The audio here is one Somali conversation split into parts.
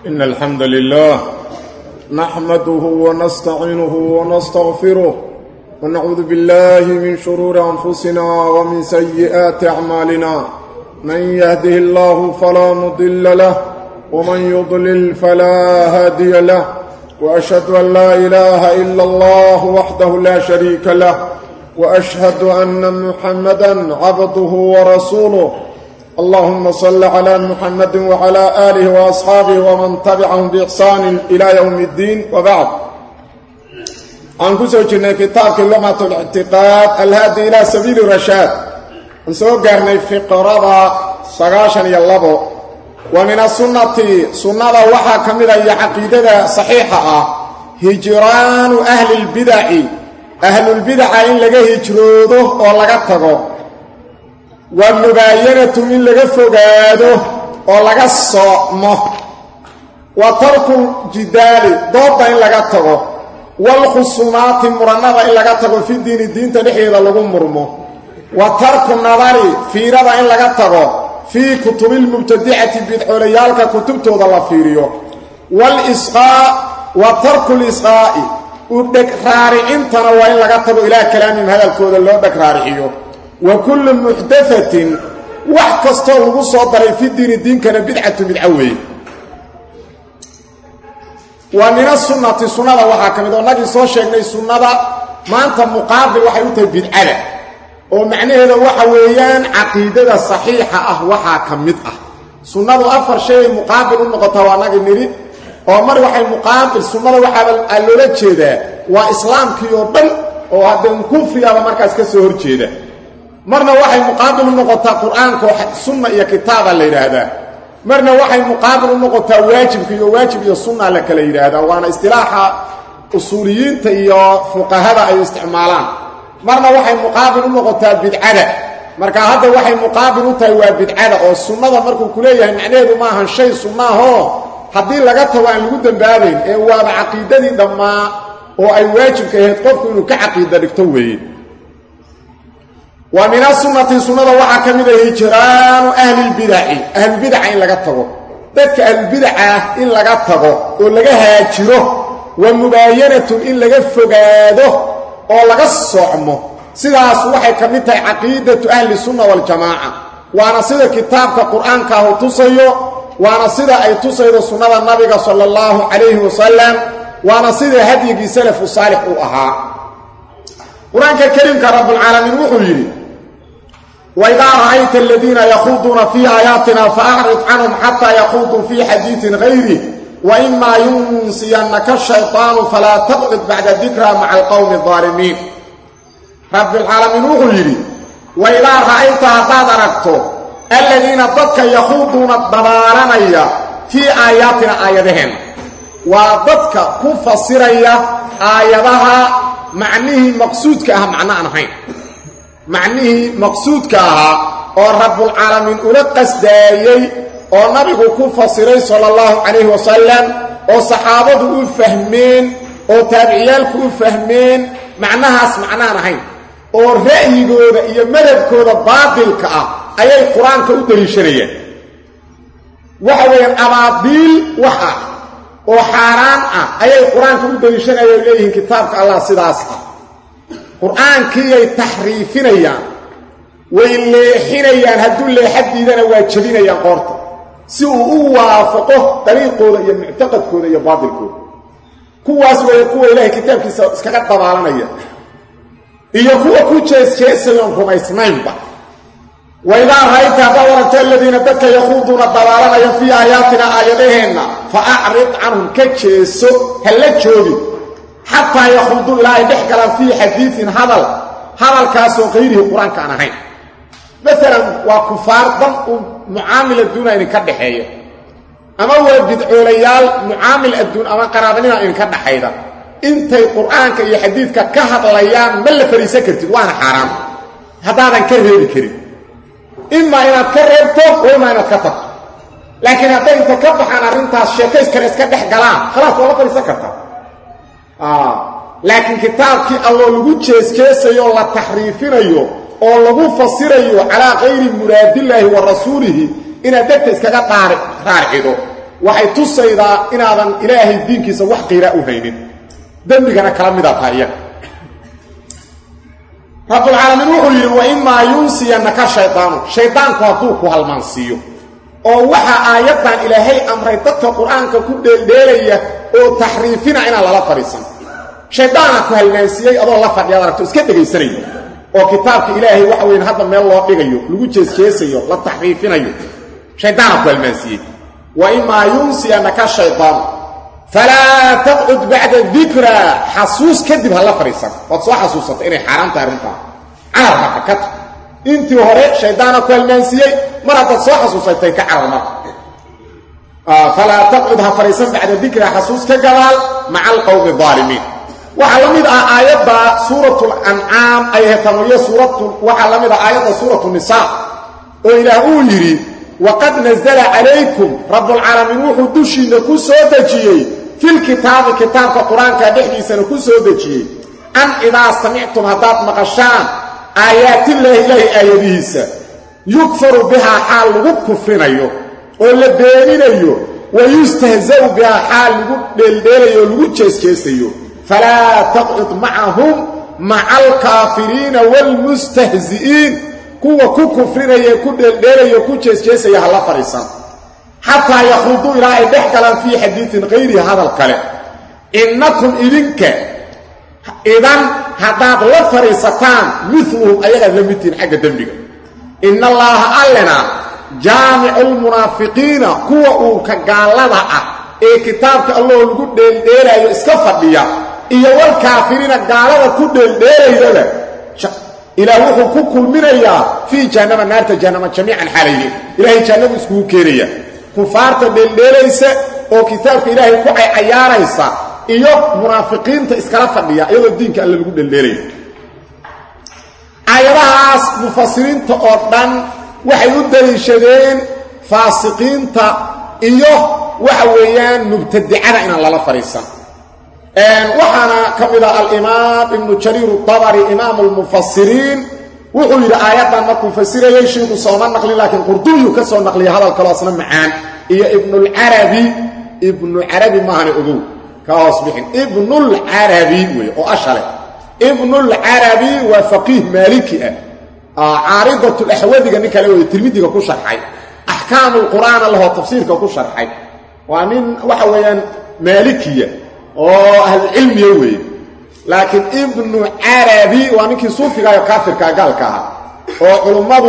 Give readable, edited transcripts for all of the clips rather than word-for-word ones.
إن الحمد لله نحمده ونستعينه ونستغفره ونعوذ بالله من شرور أنفسنا ومن سيئات أعمالنا من يهده الله فلا مضل له ومن يضلل فلا هادي له وأشهد أن لا إله إلا الله وحده لا شريك له وأشهد أن محمدا عبده ورسوله اللهم صل على محمد وعلى آله وأصحابه ومن تبعهم بإحسان إلى يوم الدين وبعد أنكسو جنة كتاب لغة الاعتقاد الهادي إلى سبيل الرشاد نسو قرني في قرابة سقاشا يلبو ومن السنة سنة وحا كمدا يعقيدة صحيحة هجران أهل البدع أهل البدع إن لغا هجروده ولغا تغو والمباينة من لغا فقاده ولغا الصومه وترك الجدال ضد إن لغا تغو والخصومات مرنبة إن لغا تغو في الدين تنحيد لغا مرمو وترك النظر في رضا إن لغا تغو في كتب المبتدعة بدعوليالك كتب توضى فيريو والإسقاء وترك الإسقاء ودكراري انتنا وإن لغتبوا إلى كلامهم هذا الكود اللي دكراريه وكل محدثة وحكستوه بصدر في الدين كان بدعة بالعوي ومن السنة وحاكم إذا نجي صور شيئا السنة ما أنت مقابل وحيوته بالعلى ومعنى هذا وحويان عقيدة صحيحة وحاكم مدأة سنة أفر شيء مقابل النقطة ونجي نريد ومر waxay muqaabil sunnada waxa loola jeedaa waa islaamkii oo dhan oo hadan kufriga markaas ka soo horjeeda marna waxay muqaabil u noqotaa quraanka oo sunna iyo kitaaba la yiraahdaa marna waxay muqaabil u noqotaa waajib iyo sunna la kala yiraahdaa waana istilaaha usuuliyiinta iyo fuqahada ay isticmaalaan marna waxay muqaabil u noqotaa bidcada marka hadda waxay muqaabil u tahay waa bidcada oo sunnada markuu ku leeyahay macnaheedu ma ahan shay sunnaho haddii laga tago aan lagu dambaabayn ee waaba caqiidadii dhammaa oo ay waajibka ahayd qofku inuu ka caqiida dhigto weeye wa min as-sunnati sunnada waxa kamid ah hijraan ahli al-bid'ah in laga tago dadka al-bid'ah in laga tago oo laga haajiro wa mubayanatu in laga fogaado oo laga socmo sidaas waxay kamid tahay caqiidatu ahli sunnah wal jamaa waana sida kitaabka quraanka uu tusayo وانا سيده اي تصيد سنه النبي صلى الله عليه وسلم وانا سيده هدي سلف الصالح اها قران الكريم كرب العالمين وحيري واذا رايت الذين يخوضون في اياتنا فاعرض عنهم حتى يخوضوا في حديث غيره واما ينسينك الشيطان فلا تقعد بعد الذكرى مع القوم الظالمين رب العالمين وحيري واذا رايت هذا الذين ضدك يخوضون الضلالانية في آياتنا آياتهم وضدك كفصيرية آياتها معنيه مقصود كها معنى أنهين معنيه مقصود كها ورب العالمين أولقس دايي ونبيه كفصيري صلى الله عليه وسلم وصحابته فهمين وتابعيالك فهمين معناها معنى أنهين ورأي قودة إيا مدد قودة باطل كها أي القرآن كأودري شرية وحوين أباطيل وحا وحاران أي القرآن كأودري شرية إليه كتابك الله صداسة قرآن كي تحريفين أيام وإلي حين أيام هدو اللي حد إذا واجبين أيام قرطة سوء وافقه طريقه يا معتقد كود يا باطل كود كواس ويقوى إليه كتابك سكاكت طبعاً أيام إيقوى كوشيس يومكم اسمين بقى وإذا رأيت دورة الذين تك يخوضون الضلالة في آياتنا آياتهن فأعرض عنهم كتشيسو هل تشودي حتى يخوضوا إلى بحكرا في حديث هذا الكاسو غيره القرآن كان هين مثلا وكفار ضم معاملة دون إن كدحية أما هو بدعوليال معاملة الدون أما قرابنين إن كدحية انت القرآن كي حديثك كهض الأيام ملا فريسكرتك وانا حرام هذا كرهي كريم إما إنك كرهبته وإما إنك كتب لكن هذا أنت كبح عن أرنتها الشيكيس كان يسكبح قلام خلاص والله فريسكرتك لكن كتابك الله لغو كيسيو الله تحريفينيو oo lagu fasirayo ala ghayri murad illahi wa rasuulihi ina dadka iskaga raarido waxay tusaydaa inaadan ilaahay diinkiisa wax qiira u haynin dambigana kala mid ah tahay rabbul alamin wuxuu yiri wa imma yunsiyanaka shaytaanku hadduu ku halmaansiiyo oo waxa aayadan ilaahay amray dadka quraanka ku dheeldeelaya oo taxriifina ina lala fariisan shaytaanka ku halmaansiiyay adoo la fadhiya aragto iska dhageysanay oo kitaabka ilaahay waxa weyn hadda meel loo dhigayo lagu jeesjeesayo la taxriifinayo shaytaanka ku halmaansiiyay wa imma yunsiyanaka shaytaan fala taq'ud ba'da dhikra hasus kadib hala fariisan oo soo xasuusata inay xaraam tahay runta carabka ka intii hore shaytaanka ku halmaansiiyay marada soo xasuusatay ka carabna fala taq'ud ha fariisan ba'da dhikra hasus ka gadaal ma'a alqawmi zalimin waxa lamid ah aayada suuratul an'am ayatamiya suuratu waxa lamid ah aayada suuratul nisaa oo ilaahu yiri waqad nazala alaykum rabbul alamin wuxuu dushina ku soo dajiyay fil kitaabka quraanka dhexdiisana ku soo dajiyay an idha sami'tum hadat maqashaan ayati llahi ayadiisa yukfaru biha hal kufrinayo oo la beeninayo wa yustahzau biha hal dheeldeelayo lagu jeesjeesayo فلا تقعد معهم مع الكافرين والمستهزئين كوا كفرين يكون ديريو كجيسجيس يا الله فريسان حتى يخوضوا الى دخلا في حديث غير هذا الكلام انكم اذنك اذا هذا لا فريسان مثلهم ايغا لمتين حق دمبك ان الله علنا جامع المنافقين كوا كغالدا ee kitaabka Allah lagu dheeldeelayo iska fadhiya iyo wal kaafiriina gaalada ku dheeldeelayda ilaahu wuxuu ku kulminayaa fi jahannama naarta jahannama jamiican xalayhi ilaahi jahannama isku keenaya kufaarta dheeldeelaysa oo kitaabka ilaahi ku cayaaraysa iyo munaafiqiinta iskala fadhiya iyadoo diinka Allah lagu dheeldeelayo ayadahaas mufassiriinta oo dhan waxay u daliishadeen faasiqiinta iyo waxa weeyaan mubtadicada in la fariisan waxana kamida al-imam ibn jarir at-tabari imam al-mufassirin wuxuu yiri aayadan markuu fasirayay sheekhu soo naqli laakiin qurdubi ka soo naqli hadal kale asna macaan iyo ibn al-arabi maana ugu ka wasbixin ibn al-arabi oo ashale ibn al-arabi wa faqih maliki aaridatu al-ahwadiga nikale oo tirmidiga ku sharxay ahkaam al-quran allah tafsiirka ku sharxay ومن وحويان مالكية أهل العلم يوي لكن ابن عربي وانكي صوفي كافر كاقال كاها وعلماء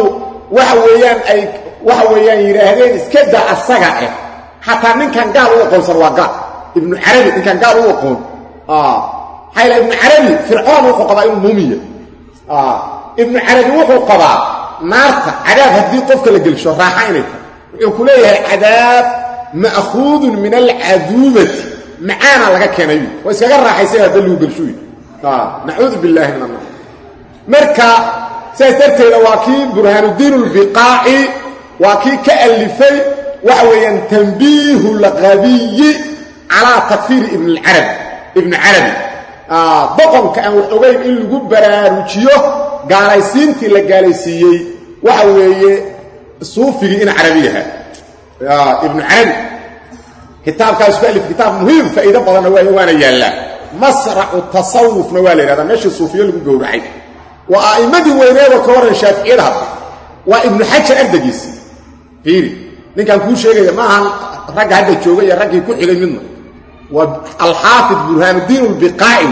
وحويان يراهدين اسكدع السقع حتى من كان قال وقول سرواقع ابن عربي من كان قال وقول حيث ابن عربي فرعون وقو قضاء المومية ابن عربي وقو قضاء نارتا عذاب هدي طفك لقلشه راحينك يقول ليه عذاب مأخوذ من العذوبة معانا لك كانيو وإسكاقر راحيسيها دلو قرشوي نعوذ بالله من الله مركا سيسترتي لواكي برهان الدين البقاعي واكي كألفي وحويا تنبيه الغبي على تكفير ابن عربي بقم كأن وحوين إلو قبرا روشيو قاليسينتي لقاليسيي وحويا صوفي إن عربيها ابن عربي كتاب كاسفل كتاب مهم فإذا بدنا وانا يلا مسرع التصوف نوالي هذا ماشي الصوفيه اللي جوراحي وائمدي وينه وكور الشافعي هذا وابن حجر اردجيس فيري نين كان كو شيغay ما han rag hadda joogay rag ku xigay midna والحافظ برهان الدين البقاعي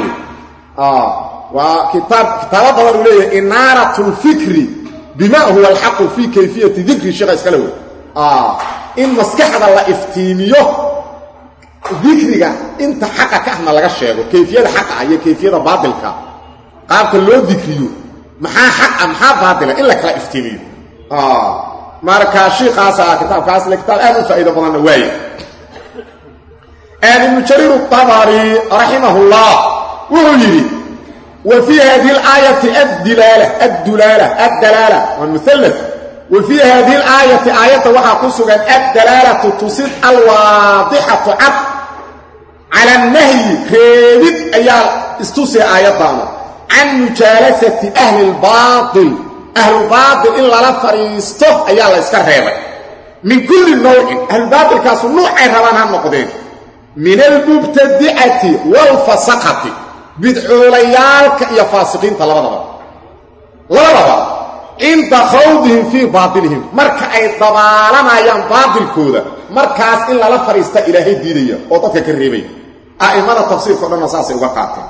وكتاب بدر ليه اناره الفكر بما هو الحق في كيفيه ذكر الشيخ اسكلوي إن مسكحة الله افتيميه ذكرك انت حقك احنا لغا شيغو كيفيه حق هي كيفيه باطلك قابك لو ذكريو maxaa xaq maxaa baadila illa kala iftiimiyo marka sheekhaasa kitaabkaas la kitaab aad u faa'iido badan way ibn jarir at-tabari rahimahullah wuxuu وفي هذه الآية الدلالة والمثلث وفي هذه الآية آية وحا قصوا الدلالة تصير الواضحة على النهي كريبت أيال استوسي آياتنا عن مجالسة أهل الباطل إلا لا فريسته أيال إسكار هيبا من كل نوع الباطل كاسو نوع ربانها النقدين من المبتدعة والفسقة بدعوليالك يا فاسقين طلبا لا عند خوضهم في باطلهم مركا اي ضبالما يان باطل كودا مركاس إلا لا فريستا إلهي ديدية وطفك الريبي أئمة التفسير كلنا ساسي وقاتل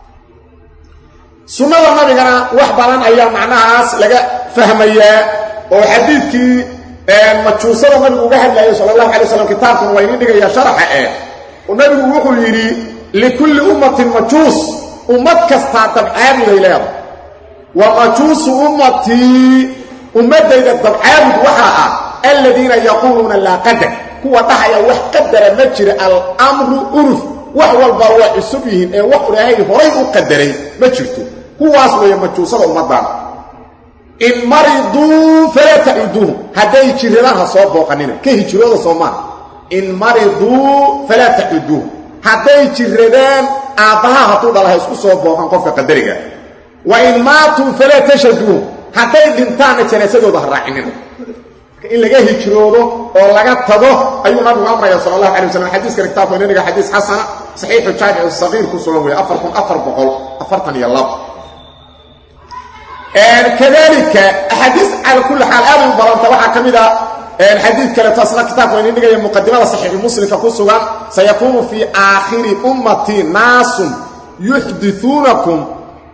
سنة النبي وحبالان أيام معناها لقى فهمية وحديثك مجوسة النبي وقهد الله صلى الله عليه وسلم كتابكم وينين يا شرح والنبي وقل يري لكل أمة مجوس أمت كستعتب عابد إليه ومجوس أمتي أمتي إذا عابد وحاء الذين يقولون لا قدر هو تحيا وحقدر مجرى الأمر أرث وحوى البرواء السبيهن وحوى هاي هوري أقدرين مجرته هو أصله يمجوسة أمتان إن مرضوا فلا تعدوهم هذا يجرينها صواب وقنين كي يجرينها صومان إن مرضوا فلا تعدوهم هذا يجرينها آبها هطول الله يسكو صواب وقن قفك قدرك وإن ماتوا فلا تشدوهم هذا يدنتان تنسدوا ظهر راحنين إن لقاه يجرينه ولقاه تضوه أيها نبي أمر صلى الله عليه وسلم حديث كريكتاف ونينك حديث حسنة صحيح الجامع الصغير كسلوه أفر بقول أفرتني الله كذلك حديث على كل حال آل البرانة وحا كميدا الحديث كلا تصنع كتاب وإنه يجي مقدمة صحيح المسلم كقصوا سيكون في آخر أمتي ناس يحدثونكم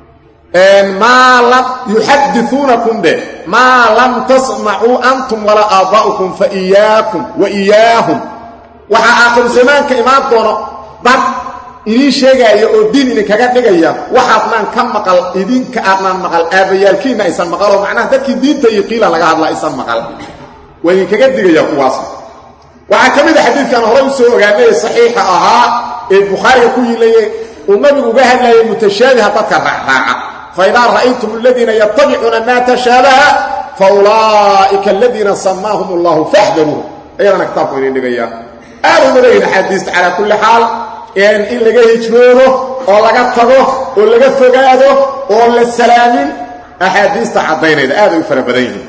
يحدثونكم به ما لم تسمعوا أنتم ولا آباؤكم فإياكم وإياهم وحا آخر زمان كإمام دونه بعد إذن شيء يؤدين إنك كذا وحطنا كم مقال إذن كأرنا مقال أبيالكين إنسان مقال ومعناه ذلك الدين تيقيل لك هذا إنسان مقال وإن كذا يقواصل وعكمل حديث كان رأسه وقال صحيحة البخاري يقول لي والنبي قال لي متشابهة تذكر فإذا رأيتم الذين يتبعون ما تشابه فأولئك الذين سماهم الله فاحذروه أيضا نكتبوا إلى النبي قالوا لنا حديث على كل حال إن لقى يجنونه أو لقى تغوه أو لقى فقاده أو للسلامين أحاديث تعضين هذا الفربرين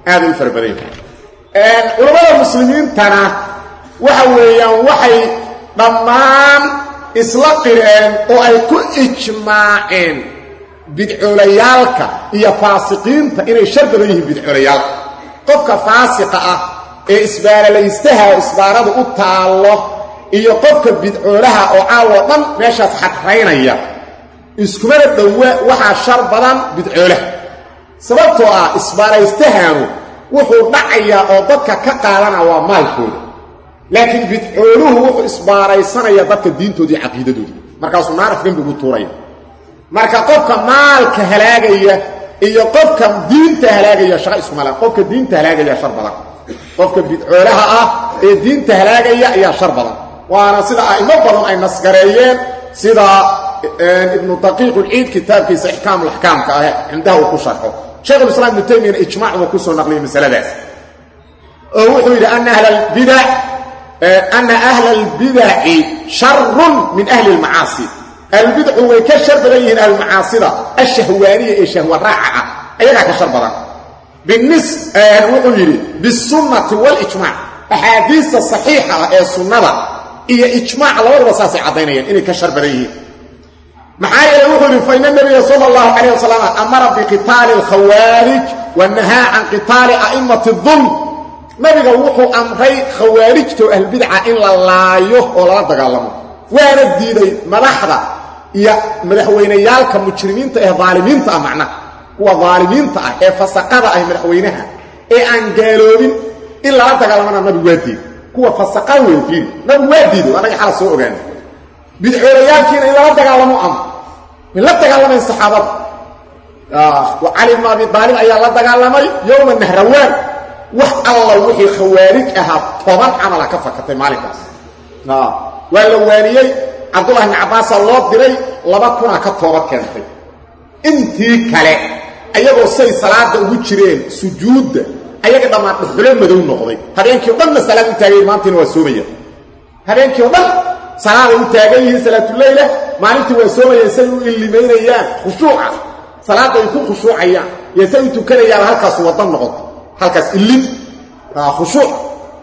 علماء المسلمين تنا وحويا وحي ضمان إسلاقين أو أي كل إجماعين بدعوليالك هي فاسقين فإن الشرط بيه بدعوليالك قفك فاسقة إسبار ليستهى إسبارة أطالة iyo qofka bidcoolaha oo caawadan meeshaas xaqraynaya isku mara dhawa waxa shar badan bidcoolaha sababtoo ah isbaaraystahaanu wuxuu dhacaya oo dadka ka qaadana waa maalkooda laakiin bidcooluhu wuxuu isbaaraysanaya dadka diintoodii aqeedadoodii markaas uu naaraf gambi ugu tuuraya marka qofka maalka halaagaya iyo qofka diinta halaagaya shaqo isku mala qofka diinta halaagaya shar badan qofka bidcoolaha ah ee diinta halaagaya ayaa shar badan وانا سيدا ائمه بدن اي نسغريين سيدا ابن دقيق العيد كتاب كيس احكام الاحكام عنده وكشرحه شيخ الاسلام ابن تيميه اجماع وكسو نقلي مساله او يقول ان اهل البدع شر من اهل المعاصي البدع هو كشر بين المعاصي الشهوانيه الشهوه الراعه ايها كشر بدن بالنسبه يقول بالسنه والاجماع احاديث الصحيحه السنه إيه إجماع على وضع وصاصي عضينيا إنه كشر بريه معايا يقول فإن النبي صلى الله عليه وسلم أمر بقتال الخوارج والنهاء عن قتال أئمة الظلم نبي وحو أمري خوارجته أهل بدعة إلا الله ولا تقالمه وانا الديني ملاحظة يا مدحوينيال كمجرمين تأه ظالمين تأه معنا هو ظالمين تأه فسقضة أه مدحوينها أن قالوا إلا لا تقالمنا نبي وادي هو فسقان ويفين نبي وادي وانا حال سوء غاني بدعوريالكين إلا لا تقالموا أمر من لا تقالموا الصحابة وعلي بن أبي طالب أيها لا تقالموا يوم النهروان وح الله وحي خوارج أها طبعا عمل كفكة مالكاس واللوانيي عبد الله بن عباس الله ديري لبا كنا كتوبه كانتي انتي كله ايغو سي صلاه ugu jireen sujuud ayaga dhamaad xuleen madow noqday habeenkii dhan salaad taagay maantina waa soomaya habeenkii dhan salaad u taagay salaatul layla maalintii waa soomaya say u ilimeynayaan khushuuca salaada ay ku khushuucayaan yasay tukanayaan halkaas wadan noqdo halkaas ilin khushuuc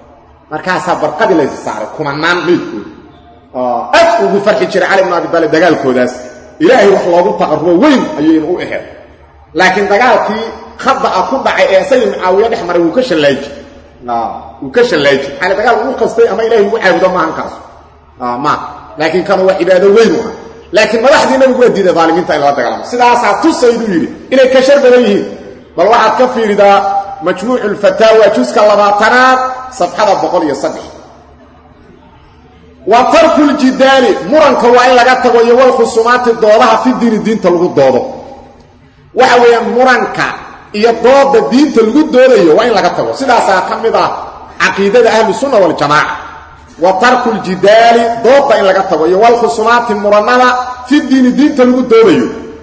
markaasa barqadi la saaray kumanaan meedkood af ugu farxi jiray cali ibn abi talib dagaalkoodaas ilaahay wax loogu taqarrubo weyn ayuu u ahayd laakiin dagaalkii khadda ku dhacay ee sayid muawiya dhex maray uu ka shalaaji xal dagaal uu qastay ama ilaahay uu caabudo ma hankaas laakiin kan waa cibaado weyn ah laakiin madaxdii nabigu waa diiday zaalimiinta in la dagaalamo sidaas tusaydu yiri inay ka shar badan yihiin bal waxaad ka fiiridaa majmuucul fatawa juzka 20aad safxada 103 wa tarkul jidali muranka waa in laga tago iyo wal khusumaati doodaha fi diinta lagu doodo waxa weeyaan muranka iyo dooda diinta lagu doodayo waa in laga tago sidaas kamid ah aqeedada ahlu sunna wal jamaa wa tarkul jidali dooda in laga tago iyo wal khusumaati muranada fi diinta lagu doodayo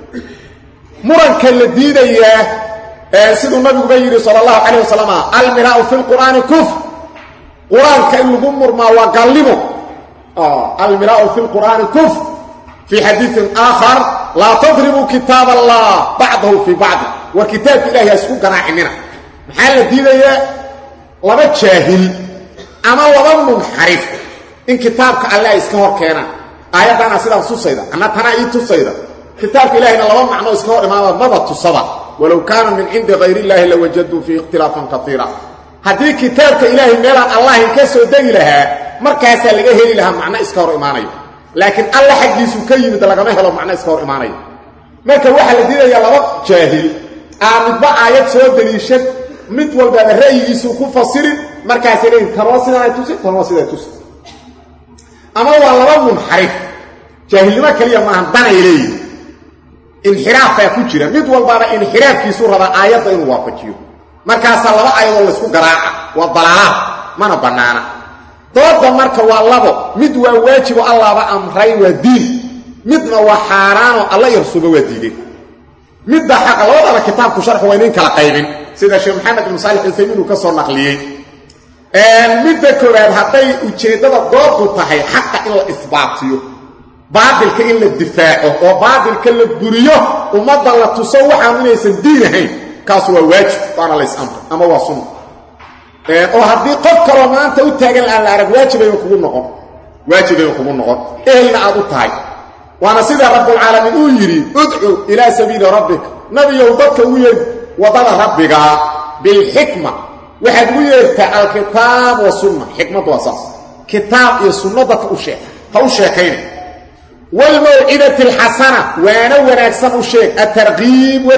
muranka la diidaya sidoo nabigu yiri sallallahu alayhi wasallam al-mira'u fil qur'ani kufr qur'anka in lagu murmaa waa gaalimo al-mira'u fil qur'ani kufr في حديث آخر لا تضربوا كتاب الله بعضه في بعض وكتاب الله يسكو قناعنا محل ديدية لما تشاهل أما لما منحرف إن كتابك الله يسكوه كينا آيات أنا سيدا سوسيدا أنا تنائي تسيدا كتابك الله إن لما معنى يسكوه إماما مضى تصدى ولو كان من عند غير الله لوجدوا فيه اختلافا كثيرا هذه كتابك الله ميلا الله ينكسو دي لها مركزة لغيه لها معنى يسكوه إماني لكن الله حقيسو كيمد لغما هلو معنى اسكور ايمانay marka waxa la diidayaa laba jaahil midba aayad soo daliishan mid walba ra'yigiisu ku fasirin markaas ay taroosida tusi ama waa laba munxarif jaahilnimo kaliya ma handan ay leeyihiin inxiraaf ku jira mid walba inxiraafkiisu raba aayadda inuu waafajiyo markaas laba aayad la isku garaaca waa dalaala mana banaana dooda marka waa labo mid waa waajib Allah ba amray waa diin midna waa xaraam Allah yarsuba waa diiday midda xaq labada kitaabku sharx waa in kala qaybin sida Sheekh Maxamed bin Salih al-Uthaymeen uu ka soo naqliyay midda koowaad haday ujeedada doodu tahay xaq in la isbaatiyo baadilka in la difaaco oo baadilka la buriyo umada la tuso waxaan inaysan diin ahayn kaas waa waajib waana la is'amr ama waa sunnah oo hadii qof kale maanta u taagan aan la arag waajibay kugu noqon ehelna aad u tahay waana sida rabbul alamin uu yiri ud'u ila sabili rabbik nabiyow dadka u yeer wadada rabbiga bil hikma waxaad u yeertaa al-kitaab wa sunnah hikmadu asaas kitaab iyo sunnada u sheekayn wal maw'idati al-hasana waana wanaagsan u sheeg at-targhib wa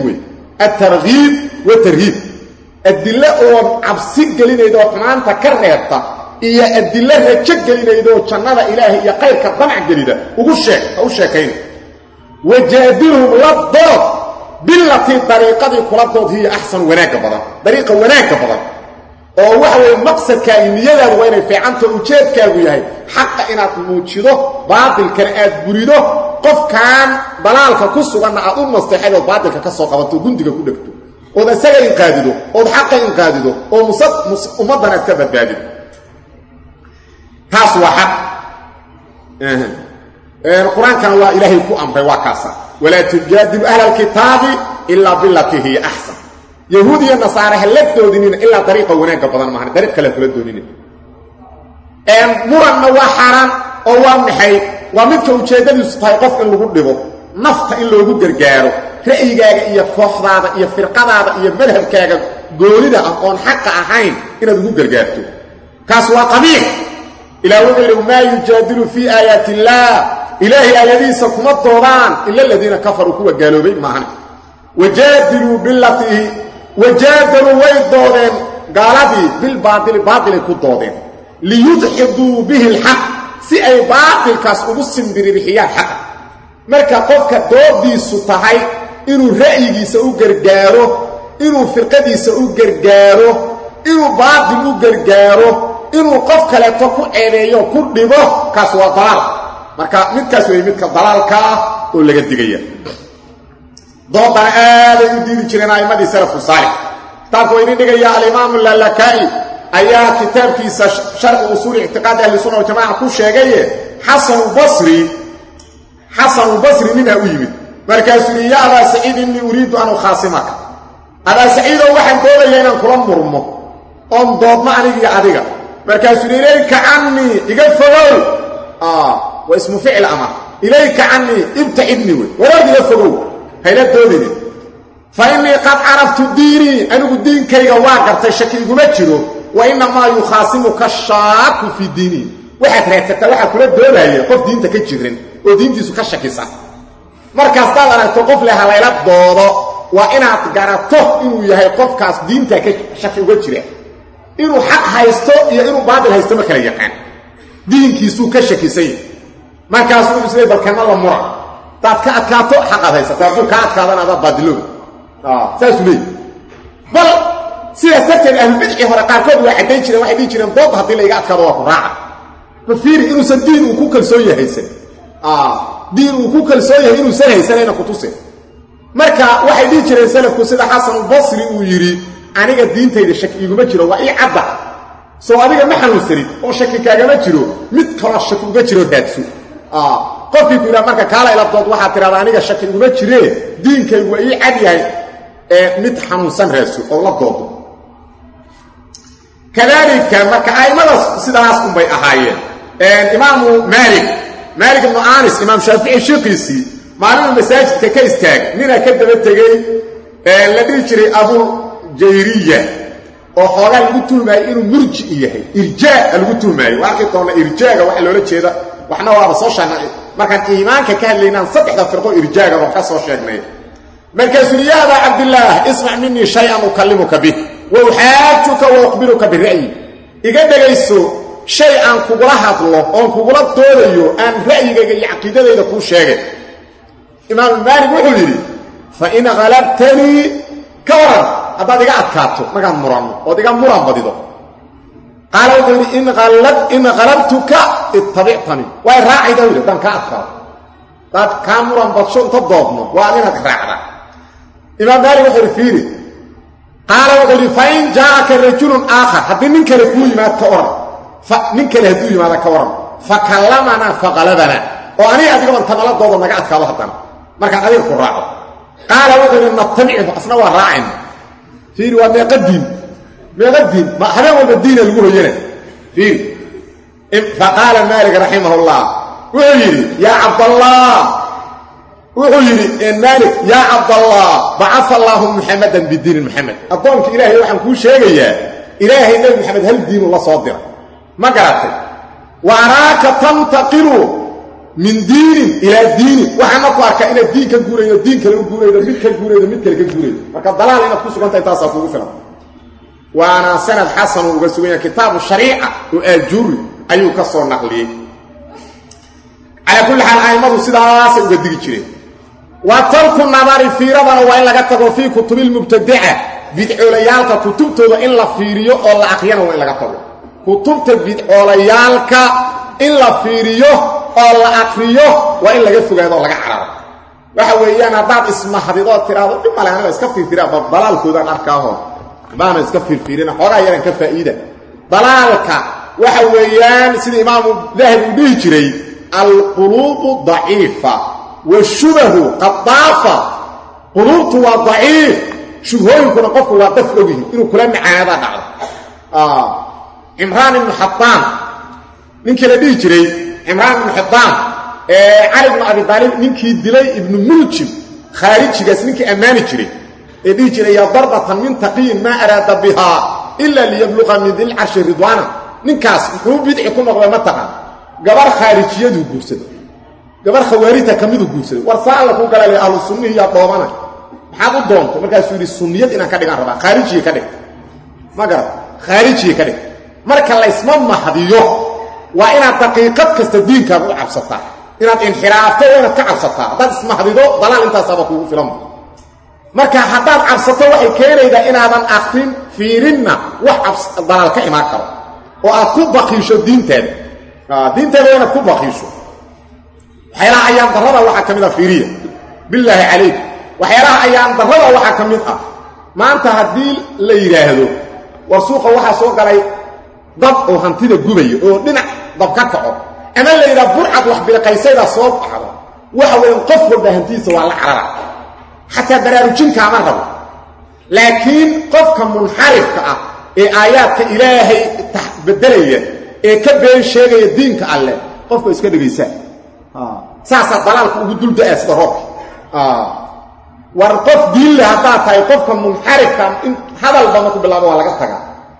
tarhib adilla oo cabsi gelinaydo xumaanta ka reebta iyo adilla rajo gelinaydo jannada ilaahi iyo qayrka damac gelida ugu sheekayn wajadilhum ladad billati tariiqadi kula dood hiya ahsan wanaaga badan dariiqa wanaaga badan oo waxa weey maqsadka niyadaadu waa inay fiicanta ujeedkaagu yahay xaqa inaad muujido baadilkana aad burido qofkan dalaalka ku sugan aad u mastaxado baadilka ka soo qabato gundiga ku dhigto oo asaga in qaadido oo xaqa in qaadido oo ummadana ka badbaadido taas waa xaq القرآن waa ilaahay ku amray waa kaasa wala tujadilu ahla alkitabi illa billati hi ahsan yahuudiya nasaara halatoodina illa dariiqa wanaaga badan ma ahan dariiq kale kala doonina muranna waa xaraan oo waa maxay waa midka ujeedadiisu tahay qof in lagu dhibo nafta in loogu gargaaro ra'yigaaga iyo kooxdaada iyo firqadaada iyo madhabkaaga goolida aqoon xaq ahayn inaad ugu gargaarto kaas waa qabiix ilaa wuxuu ma yujadilu fi ayati allah إلهي آياتيسا كما الضوضان إلا الذين كفروا كوا قالوا بي معنا وجادلوا بالتي وجادلوا ويضوضين قالوا بالباطل باطل كالضوضين ليدحضوا به الحق سي أي باطل كاسقوا السنبري بحياء حق مركا قفك دوضي ستحي إنو رأيي سأقرقاره إنو فرقدي سأقرقاره إنو باطل أقرقاره إنو قفك لا تكون إليه كل نبه كاسوا ضلال marka midkaas way midka dalaalka oo laga digaya doodan aad u diiri jireen aymadii salaf saalix taako in dhigaya al-imam al-lalakai ayaa kitabkiisa sharh usul i'tiqad ahli sunna wal jamaa ku sheegay hasan al-basri ninaa u yimid markaas uu ya aba sa'id inni uriidu an ukhasimaka aba sa'id waxaan doonayaa inaan kula murmo on doodma aniga adiga markaasuu ilayka anni iga fogow wa ismu ficil amar ilayka anni ibta'idni waraad iga fogow hayla doodine fa inni qad araftu diini anigu diinkayga waa gartay shaki iguma jiro wa inna ma yukhasimuka shaaku fi diini waxaad raadsataa waxa kula doodaya qof diinta ka jirin oo diintiisu ka shakisan markaas daad aragto qof leh halayla doodo waa inaad garato inuu yahay qofkaas diinta ka shaki uga jira inuu xaq haysto iyo inuu baadil haysto ma kala yaqaan diinkiisu ka shakisan markaas uu isleey balkana la mura taad ka adkaato xaqad haysataa ku ka adkaadana ada baadilo saasuli bal sida tartan ahbidci hore qaarkood waa cadeyn jireen waxay dhigi jireen dood hadii la iga adkaado waa ku raaca fiiri inuu san diin uu ku kalsoon yahay diin uu ku kalsoon yahay inuu san haysanayna ku tusay marka waxay dhigi jireen salafku sida Xasan al-Basri uu yiri aniga diintayda shaki iguma jiro waa ii cadda soo adiga ma xanuunsanid oo shaki kaagama jiro mid kala shaki uga jiro raadsu qofkii ku ila marka kala ila dood waxa tiraada aniga shaki iguma jiree diinkaygu waa ii cad yahay mid xanuunsan raadsu oo la doodo kadalika marka aymada sidaas un bay ahaayeen imaamu Malik ibn Anas imaam Shafi'i shiqiisi maalin masaajidka ka istaag nina ka daba tagay la dhigi jiray Abu Jayriya oo xoogaa lagu tuhmay inuu murji yahay irjaa lagu tuhmay waxa toona irjaaga waxa loola jeeda waxna waa soo shaanay marka iimaanka ka hadlaynaan saddexda firqo irjaaga oo ka soo sheegnay markaas riyaada Abdullah isma' minni shay'an ukallimuka bih wa uhaatuka wa ukhbiruka bi ra'yi iga dhagayso shay'an kugula hadlo oo kugula doodayo aan ra'yigayga iyo aqeedadayda ku sheegay imaam Malik wuxuu yiri fa in ghalabtani kawaran haddaad iga adkaato magaan muranno ood iga muran badido qaala wuxuu yidhi in qalabtuka ittabictani way raaci dawla dan ka adkaado dad kaa muran badsho inta doodno waa inaad raacda imaam Maalik wuxuu yidhi fiiri qaala wuxuu yidhi fa in jaaka rajulun aakhar haddii nin kale kuu yimaad ka waran nin kale hadduu yimaada ka waran fa kallamana fa qalabana oo aniga adiga wanta nala doodo naga adkaado haddana markaan adiga ku raaco qaala wuxuu yidhi nattabicu asna waa raacin fiiri waa meeqadiin ما هذا هو الدين اللي هو هنا فيه فقال مالك رحمه الله ويري يا عبد الله ويري مالك يا عبد الله بعث الله محمدا بالدين محمد اظنك الهي waxaan ku sheegaya ilaahay nabi maxamed hal diin la soo diray ma garatay waraaka tantaqilu min diin ila diin waxaan ku arkaa in diin ka guureeyo diin kale u guureeyo mid ka guureeyo mid kale ka guureeyo marka dalaal inaad ku sugantahay taas kugu filan وانا سند حسن وغسوين كتاب الشريعه واجوري ايو كسو نقلي على كل حال ايمه سداس ودغي جيرين وترك النظر في ربنا وان لا تغو في كتب المبتدعه بدعوليالك كتبتودا ان لا فيريو او لا اخرينا وان لا تغو كتبت بدعوليالك ان لا فيريو او لا اخريو وان لا فغايدو لا خراب waxa weeyaan hadaad isma hadido tiraado dhimalaana iska fiirtira balaalkooda arkaaho baana iska fiirfiirina xogaa yaran ka faa'iida dalaalka waxa weeyaan sida imaam Dahabi uu dhihi jiray al-qulubu da'ifa wa shubahu qadafa qulubtu wa da'if shubhooyinkuna qofku waa daf ogihi inuu kula macaada dhacdo Imran ibn Hattan ninkii la dhihi jiray Imran ibn Hattan Ali ibn Abi Talib ninkii dilay ibn Muljim kharijigaas ninkii amaani jiray يدي جري يا ضربة من تقي ما أراد بها إلا ليبلغ من ذي العرش رضوانا ننكاس هو بدع يكون مغلى متقا قبر خارجية دو قوسد قبر خواريتا كميدو قوسد ورسال لكم قال لي أهل السنية يا طوامنا محاضر دونت مركا سوري السنية إنا كدقان ربا خارجية كدق ما قرأ خارجية كدق مركا الله اسمه محضيوه وإنا تقيقت كستدين كابو عبسطا إنا انحرافته وإنا كعبسطا هذا اسمه محضيوه ضلال انت سابقوه في الأمر marka hadaad cabsato waxay keenaydaa inaadan aqrin fiirinna wax dalaal ka iman karo oo aad ku baqiisho diinteeda ku baqiisho waxyaalaha ayaan darrada waxa kamid ah fiiriya billahi alayk waxyaalaha ayaan darrada waxa kamid ah maanta hadii la yiraahdo war suuqa waxa soo galay dad oo hantida gubayo oo dhinac dab ka kaco ama la yiraahdo burcad wax bilqaysayda soo baxdo waxa weyn qof walba hantiisa waa la carara حتى براروجين كامل ربو لكن قفك منحرف آياتك إلهي بدلية كبين شيء دينك الله قفك إسكاد جيسان ساسا ضلالك وقدول دأس دروك ورقف دين لها تاتا يقفك منحرف هذا البنك بالله ولا قصتك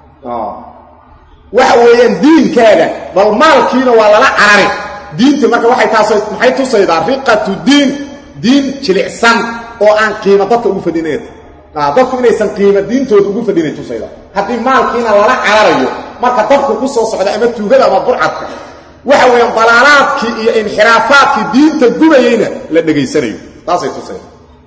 وحوين دين كذا بل مالكين ولا لا عراري دين تمك waxay tusaydaa riqatu diin jilicsan oo aan qiimo dadka ugu fadhineed dadku inaysan qiimo diintooda ugu fadhineed tusaydaa hadii maalkiina lala cararayo marka dadku ku soo socda ama tuugada ama burcadka waxa weeyaan dalaalaadkii iyo inxiraafaadkii diinta gubayayna la dhageysanayo taasay tusaydaa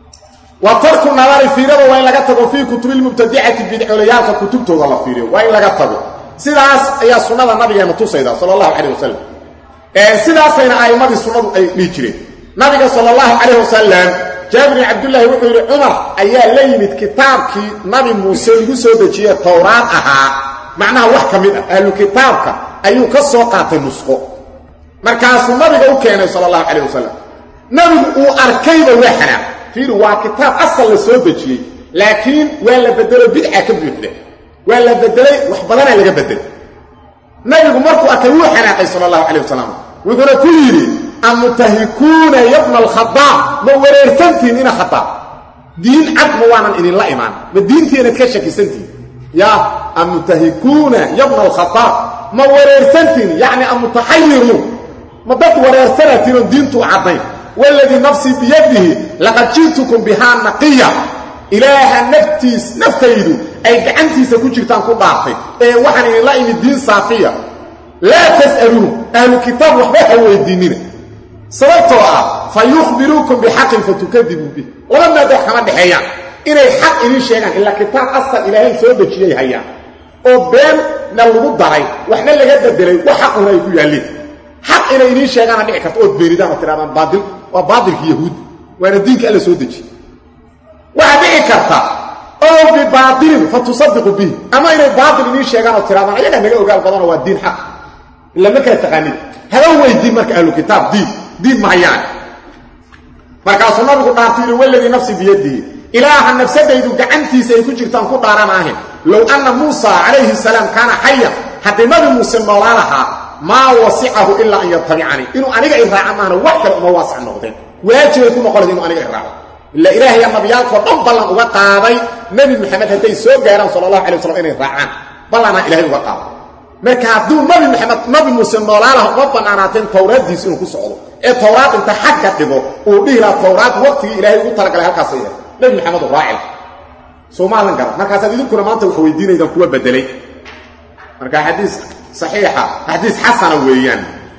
wa tarku nadari fiirada waa in laga tago fi kutubil mubtadi'ati bid'ulayaalka kutubtooda la fiiriyo waa in laga tago sidaas ayaa sunnada nabiga tusaydaa sallallahu alayhi wasallam sidaasayna aaymadii sunnadu ay dhiijireen nabiga sallallahu alayhi wasallam jaabir ibn abdullah wuxuu yiri umar ayaa la yimid kitaabkii nabi muuse lagu soo dejiyay tawraat ahaa macnaha wax kamid ah ahlu kitaabka ayuu ka soo qaatay nusqo markaas nabiga u keenay sallallahu alayhi wasallam nabigu uu arkayba waxana fiir waa kitaab asal la soo dejiyay laakiin waa la bedelo bid'a ka buuxda waa la bedelay wax badan laga bedelay nabigu markuu arkay wuu xanaaqay sallallahu alayhi wasallam wuxuu ku yiri amtahikuna ibn al-khattab ma wareersantiin ina khattab diin cad ma waanan idin la imaan ma diinteena ka shakisantiin ya amtahikuna ibn al-khattab ma wareersantiin yani amtahayyirun ma dad wareersanatiin diintu cadayn walladhi nafsi bi yadihi laqad jitukum biha naqiya ilaaha naftaydu ay gacantiisa ku jirtaan ku dhaartay waxaan idin la imid diin saafiya la tas'aluhu ahlu kitab waxba weydiinina sababtoo fayukhbirukum bihaqqin fatukadibu bi wala dakhama dhaxayaan inay xaq idin sheegaan illa kitab asal ilaahay soo dejiyay hayaan oo been lagu daray waxna laga bedelay wax xaquna ay ku yaalin xaq inay idin sheegaan dhici karto oo beeridaan oo tiraadaan baadil waa baadilka yahuud waana diinka alla soo dejiyay waxa dhici karta oo bi baadil fatusaddiqu bi ama inay baadil idin sheegaan oo tiraadaan ayaga naga ogaal badan waa diin xaq illa ma kala taqaanid hada weydiin marka ahlu kitab diin mahayaan markaas nabigu dhaartay walladii nafsi biyadihi ilaaha nafsadaydu gacantiisa ay ku jirtaan ku dhaaranaahin law anna muusa alayhi salam kana hayya hadii nabi muusa noolaalaha ma wasi'ahu illa an yattabi'ani inuu aniga iraacaana wax kale uma waasic noqdeen waajib ku noqon inuu aniga iraaco illa ilaahi ya nabiyaalka dhan ballan uga qaaday nabi maxamed haday soo gaaraan sallallahu alayhi wasallam inay raacaan ballana ilaahi uga qaaday marka haduu nabi maxamed nabi muusa noolaalaha ma banaanaateen tawraadiis inuu ku socdo tawraat inta xagga dhigo oo dhihla tawraat waqti ilaahay ugu talagalay halkaas ay nabi maxamed raa'il Soomaalian gar markaas idinkuna maanta wax weydiinaydan kuwa bedelay marka xadiis saxiixa xadiis xasan weeyaan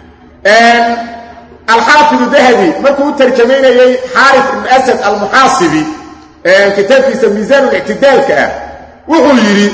al-Hafiz al-Dhahabi markuu tarjumeeyay Harith ibn Asad al-Muhasibi kitabkiisa Mizan al-I'tidal ka wuxuu yiri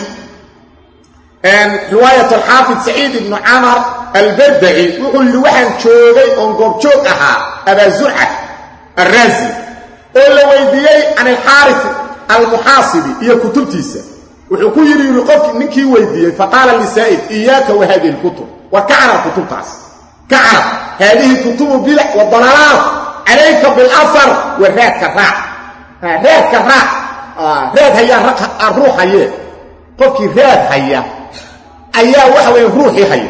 رواية الحافظ سعيد بن عمر البردعي وقل له وحن شوغي انقب شوغ أبا زرعة الرازي قل له ويديي عن الحارث المحاصبي هي كتب تيسا وحكو يري لقفك منكي ويديي فقال لسائد إياك وهذه الكتب وكعرف كتب تعس كعرف هذه كتب بلع والضلالات عليك بالأثر والراد كالراع راد كالراع راد هي الروح هي قفك راد هي ayaa waxa weey ruuxi hay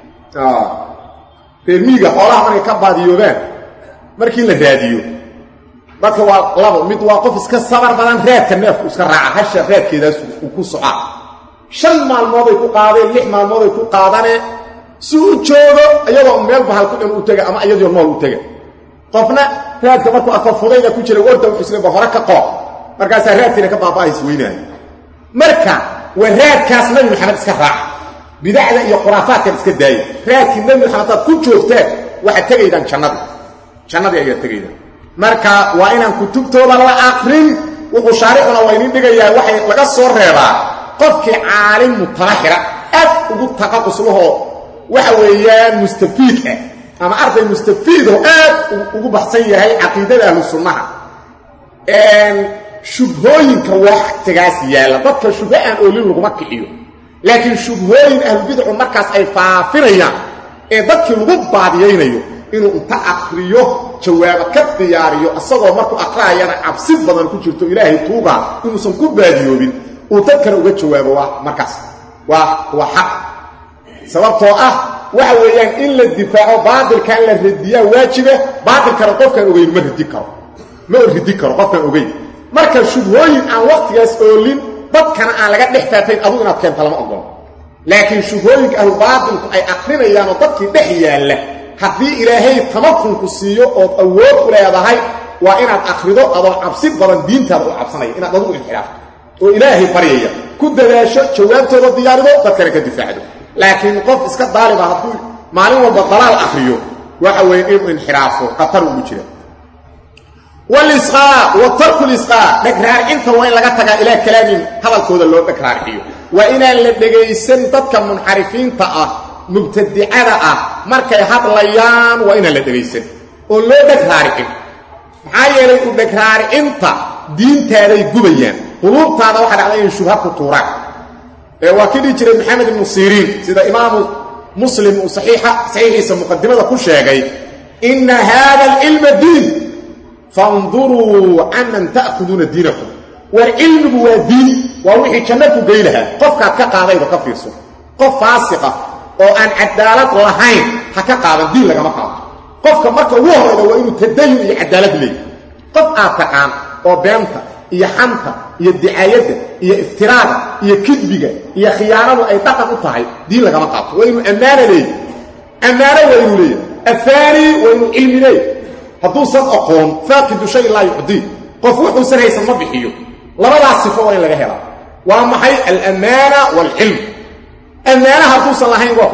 feemiga xoolaha markay ka baadiyoobaan markii la raadiyo marka waa labo mid waa qof iska sabar badan reedka neefku iska raaca hasha reedkeedaas uu ku socaa 5 maalmood ay ku qaadeen 6 maalmood ay ku qaadane suu joogo ayagoo meel bahal ku dhan u taga ama ayadoo nool u taga qofna reedka markuu aka fudayda ku jira warda wuxuu isla bahara ka qoob markaas reedkina ka baabaayis weynaa marka waraadkaas nabi maxamed iska raaca bidacda iyo khuraafaadka iska daayay raadkii nabi maxamed ku joogtaa waxa tagaydaan jannada ayaa tagaydaan marka waa inaan kutubtooda la aqrin wuxuu shaariicuna waa in dhigayaa waxay laga soo reebaa qofkii caalim mutahira aad ugu taqaquslaho waxa weeyaan mustafiid ama arday mustafiid oo aad ugu baxsan yahay aqeedada ahlus sunnah shubhooyinka waqtigaas yaala dadka shubhaan oo lin lagu makiyo laakiin shubhooyin ahlul bid'ah markaas ay faafinayaan ee dadkii lagu baadiyaynayo inuu inta akhriyo jawaab ka diyaariyo asagoo markuu aqraayana cabsi badan ku jirto ilaahay tuuga inuusan ku baadiyoobin oo dadkana uga jawaabo markaas وحق sababtoo ah waxa weeyaan in la difaaco baadilka la radiya waajiba baadilka qofkan ogeyn ma ridi karo qofkan ogeyn marka shubhooyin aan waqtigaas oolin dadkana aan laga dhextaatay adu inaad keento lama ogolo laakiin shubhooyinka ahlu baadilku ay aqrinayaan oo dadkii dhex yaala haddii ilaahay tamakun ku siiyo oo awood u leedahay waa inaad akhrido adoo cabsi badan diintaada u cabsanaya inaad adu inxiraafto oo ilaahay baryaya ku dadaasho jawaabtooda diyaarido dadkana ka difaacdo laakiin qof iska daaliba hadduu maalin walba dalaal akhriyo waxa weeye inuu inxiraafo khatar ugu jira walisqaa wa tarku lisqaa dhagraarcinta waa in laga tagaa ilaa kalaamin hadalkooda loo dhagraarciyo waa inaan la dhegaysan dadka munxarifiinta ah mubtadicada ah markay hadlayaan waa inaan la dhegaysan oo loo dhagraarcin maxaa yeelay u dhagraarcinta diintaaday gubayaan quluubtaada waxaa dhacday inay shubha ku tuuraan waa kidii jiray maxamed ibnu siriin sida imaamu muslim uu saxiixiisa muqadimada ku sheegay inna hada alilma diin فانظروا عمن تأخذون دينكم والعلم هو دين ووحي جنة قيلها قفك كقاضي وكفيرسو قف فاسقة وأن عدالة لهين حكاقاضي دين لك مقاضي قفك مركا وهو وإنه تدين إيا عدالة لي قف آتقان وبيانتا إيا حمتا إيا الدعاية إيا افتراضة إيا كذبك إيا خيانة أي طاقة أطاعي دين لك مقاضي وإنه أمانة لي أمانة وإنه لي الثاني وإنه علم لي hadduu sad aqoon faaqidu shay la yuqdi qof wuxuu sanaysan ma bixiyo labadaas sifo waa in laga helaa waa maxay al-amana wal ilm amana hadduu san lahayn waa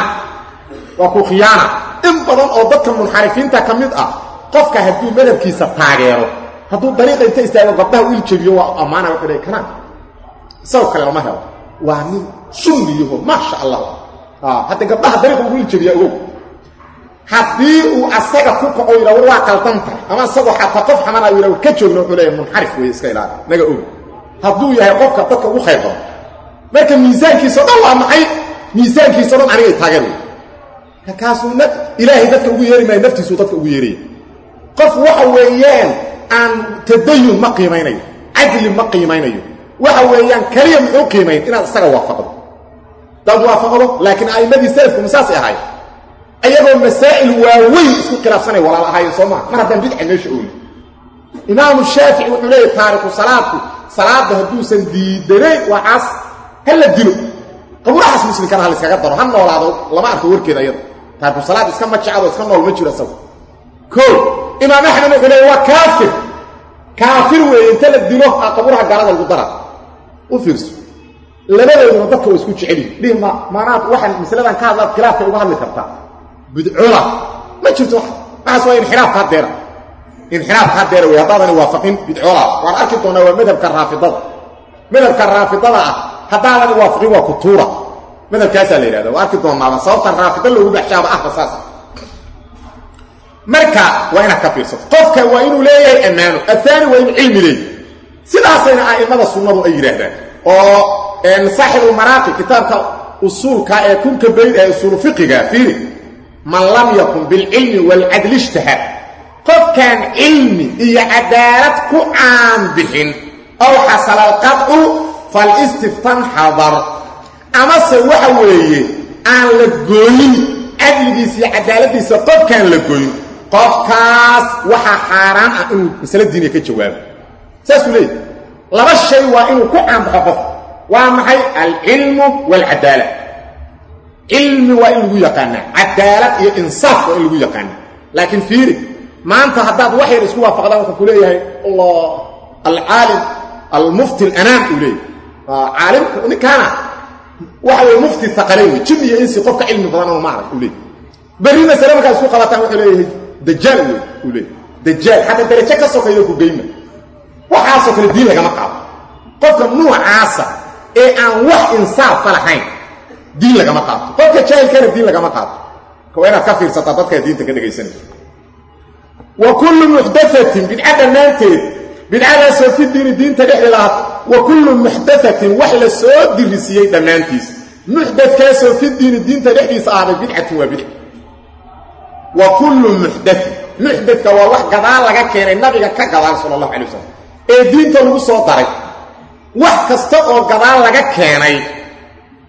ku khiyaana in badan oo dadka munxarifiinta kamid ah qofka hadduu madabkiisa taageero hadduu dariiqa inta istaago gabdhaha uu jebiyo waa amaana wax dheer kana saw kale lama helo waa nin sunniyo ma sha Allah hadda gabdhaha dariiqa uu jebiyo ogow haddii uu asaga ku kaco yiraahdo waa qaltanta ama asaga xataa qof xamana yiraahdo ka joogno wuxuu leeyahay munxarif way iska ilaali naga og hadduu yahay qofka dadka ugu khayr badan marka miisaankiisa dhan waa maxay miisaankiisa dhan aniga taageero kaasuna ilaahay dadka ugu yeeri ma naftiisu dadka ugu yeeriyo qof waxa weeyaan aan tadayun ma qiimaynayo adli ma qiimaynayo waxa weeyaan kaliya muxuu qiimayn inaad asaga waafaqdo dad waafaqdo laakiin aymadii salafku masaasi ahay ayagoo masaa'il waaweyn isku khilaafsanay walaal ahayn Soomaa mar hadan bidca meesha oo Imam Shaafi'i wuxuu leeyahay taariku salaada haduusan diidanay waas hal dilo qowraas muslimka hal iskaga daro han noolaado lama arko warkeeda ayada taariku salaad iska ma jacado iska nool ma jiro saw ko Imam Ahmad wuxuu leeyahay waa kaafir weey inta la dilo qowraha gaalada lagu dara u fiirso labadooduna dadka way isku jeceliin dhima maanaad waxan misladan ka hadlad khilaafka uga hadli kartaa بدعوله ما جرت واحد سوى انحراف هذا ويهضادني وافقين بدعوله وانا اركضنا ومذهب كالرافضه هذا وافقين وكتوره مذهب كاسا ليله واركضنا مع صوت الرافضه اللي هو بحشاب احساس مركا وين كفير قفك وين ليه امانه الثاني وين علم ليه سلاسنا ائمه السنه اي يراهدان او ان صاحب المراقي كتاب اصول كايكون كبير اصول فقه فيه من لم يكن بالعلم والعدل اجتهد قف كان علمي هي عدالة كعام بهن أو حصل القطع فالاستفتان حضر أما سوى ويه أن لقوين عدل ديسي عدالة ديسي قف كان لقوين قف كاس وحا حاران أنه مسألة دينية كجواب ساسو ليه لما الشيء وإنه كعام بحفظ ومحي العلم والعدالة علم وإنه يقانا عدالة هي إنصاف وإنه يقانا لكن فيري ما أنت حداد وحي رسوها فقدان وكوليه الله العالم المفتي الأنام إليه عالم كان وحي المفتي الثقلين جميع إنسي قفك علم فضانا ومعرف إليه برينا سلامك على السوق الله إليه دجال إليه دجال حتى انت لتشكى السوق إليكو قيمة وحاسك للدين لك مقعب قفك نوع عاصة إيه أن وح إنصاف فلحين دين لك مقعب قفك جاهل كان الدين لك مقعب كوينة كفير ستطبك الدين تكدك يسنة وكل محدثة بدعة نانتين بدعة سوفي الدين تلحل لها وكل محدثة وحل سوء دي رسيي دمانتيس محدث كاسو في الدين تلحل صاحب بدعة وبدعة وكل محدث كوا واحد قضاء لك كان النبي كقضاء صلى الله عليه وسلم الدين تلقوا صوت دارك واحد كستقوا قضاء لك كاني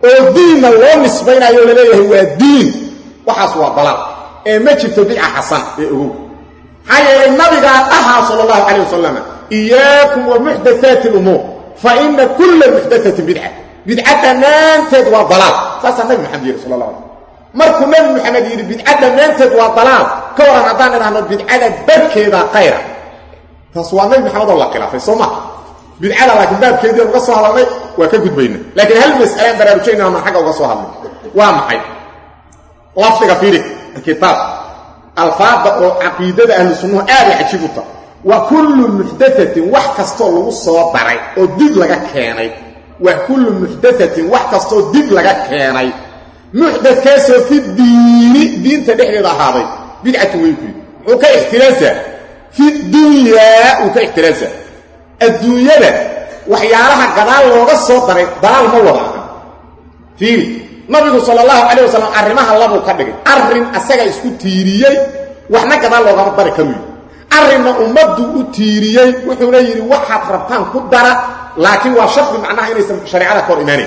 oo diinna loo nisbaynayo la leeyahay waa diin waxaas waa dalaal ee ma jirto bid'a xasan ee ugu hayay nabiga aha sallallahu alayhi wasallam iyaakum wa muhdathat al-umur fa inna kull muhdathat bid'a bid'atan manted wa dalaal sasa nabi muhammad sallallahu alayhi wasallam markuu nabi muhammad yiri bid'atan manted wa dalaal ka waran hadaan idhaahno bid'ada barkeeda khayra taas waa nabi muhammad allah khilaafay soma bid'ada laakiin baabkeeda uga soo hadalnay waa ka gudbayna laakiin hal mas'ala baraarujayna ma xaga uga soo hadlay waa maxay lafdiga fiiri kitab alfaada oo aqeedada ahlu sunnah aad ajibta wa kullu muhdathatin wax kasto lagu soo daray oo dib laga keenay wa kullu muhdathatin wax kasto dib laga keenay muhdathkaas fi diinta dhexdeeda ahaaday bid'atu wayku oo ka ikhtilaafa fi dunya oo ka ikhtilaafa adduunyada waxyaalaha gadaal looga soo daray dalaal ma wada fiiri nabigu sallallahu alayhi wasallam arrimaha labo ka dhigay arrin asaga isku tiiriyay waxna gadaal looga dari karo arrinna ummaddu u tiiriyay wuxuu yiri waxaad rabtaan ku dara laakiin waa sharti macnaha inaysan shariicada kor iimaanay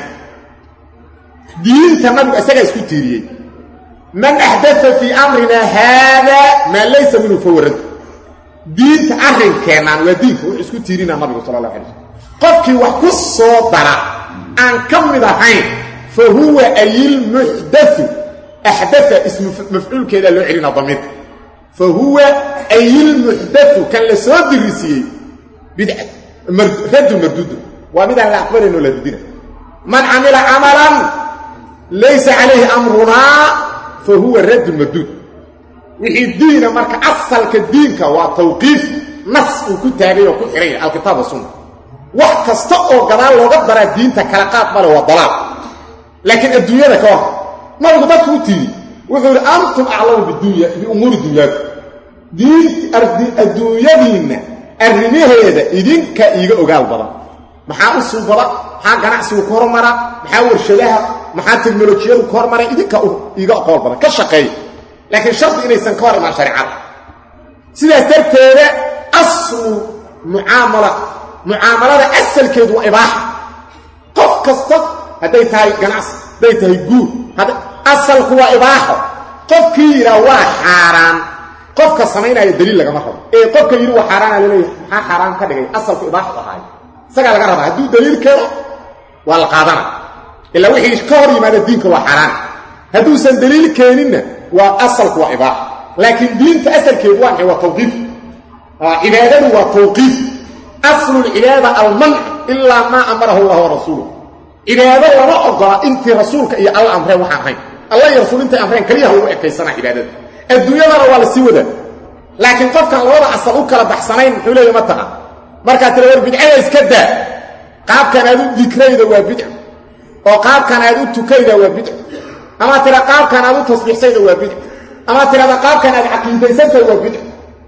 diinta nabigu asaga isku tiiriyay man ahdatha fi amrina hada ma laysa minhu fawarad diinta arrinkeena waa diinka uu isku tiirina nabigu sallallahu alayhi wasallam qofkii wax ku soo dara aan kamid ahayn فهو أي المحدث أحدث اسم مفعول كده لو علينا ضمير فهو أي المحدث كان لسود الرسي بدعة رد مردود وبدأ لا أقبل إنه لدينا من عمل عملا ليس عليه أمرنا فهو رد مردود وحي الدين مرك أصل كالدين وتوقيف نص وكتابي وكتابي الكتاب والسنة وقت استقوا قضاء وقدر الدين تكالقات ماله وضلال لكن الدنيا كوه ما هو ده كوتي ويقول انتم اعلم بالدنيا بامور الدنيا دين الدنيا دينا ارميه هذا idinka iiga ogaal badan maxaa u suubada maxaa ganacsiga ku hormara maxaa warshadaha maxaa teknolojiyadu ku hormara idinka iiga aqoon badan ka shaqeey laakiin sharti inaysan ka hor iman shariicada sidaas darteeda aslu muaamalada asalkeedu waa ibaaha qof kasta haday tahay ganacsi haday tahay guur hada asalku waa ibaaho qofkii yira waa xaraan qofka sameynaya daliil laga rabo ee qofka yiri waa xaraan leeyahay waxa xaraan ka dhigay asalku ibaaho tahay saga laga rabo haduu daliil keeno waa la qaadana illa wixii ka hor yimaada diinka waa xaraan haduu san daliil keenina waa asalku waa ibaaho laakiin diinta asalkeedu waa tawqiif ibadadu waa tawqiif aslu al-ibada al-man' illa ma amarahu Allah wa rasuluhu إبادة لما أقضى إنت رسولك إيا الله أمرين وحاقين الله يرسول إنت أمرين كليها هو إكيسانا إبادة الدنيا ذا روال السيوة ده لكن قف كان الوضع أصلوك لبحسنين حولي يمتغى مركة تلوير بدعية إسكدة قاب كان هذا ذكري ذا وابدع وقاب كان هذا تكي ذا وابدع أما ترى قاب كان هذا تصبيح سيد وابدع أما ترى قاب كان هذا عقيدة سيد وابدع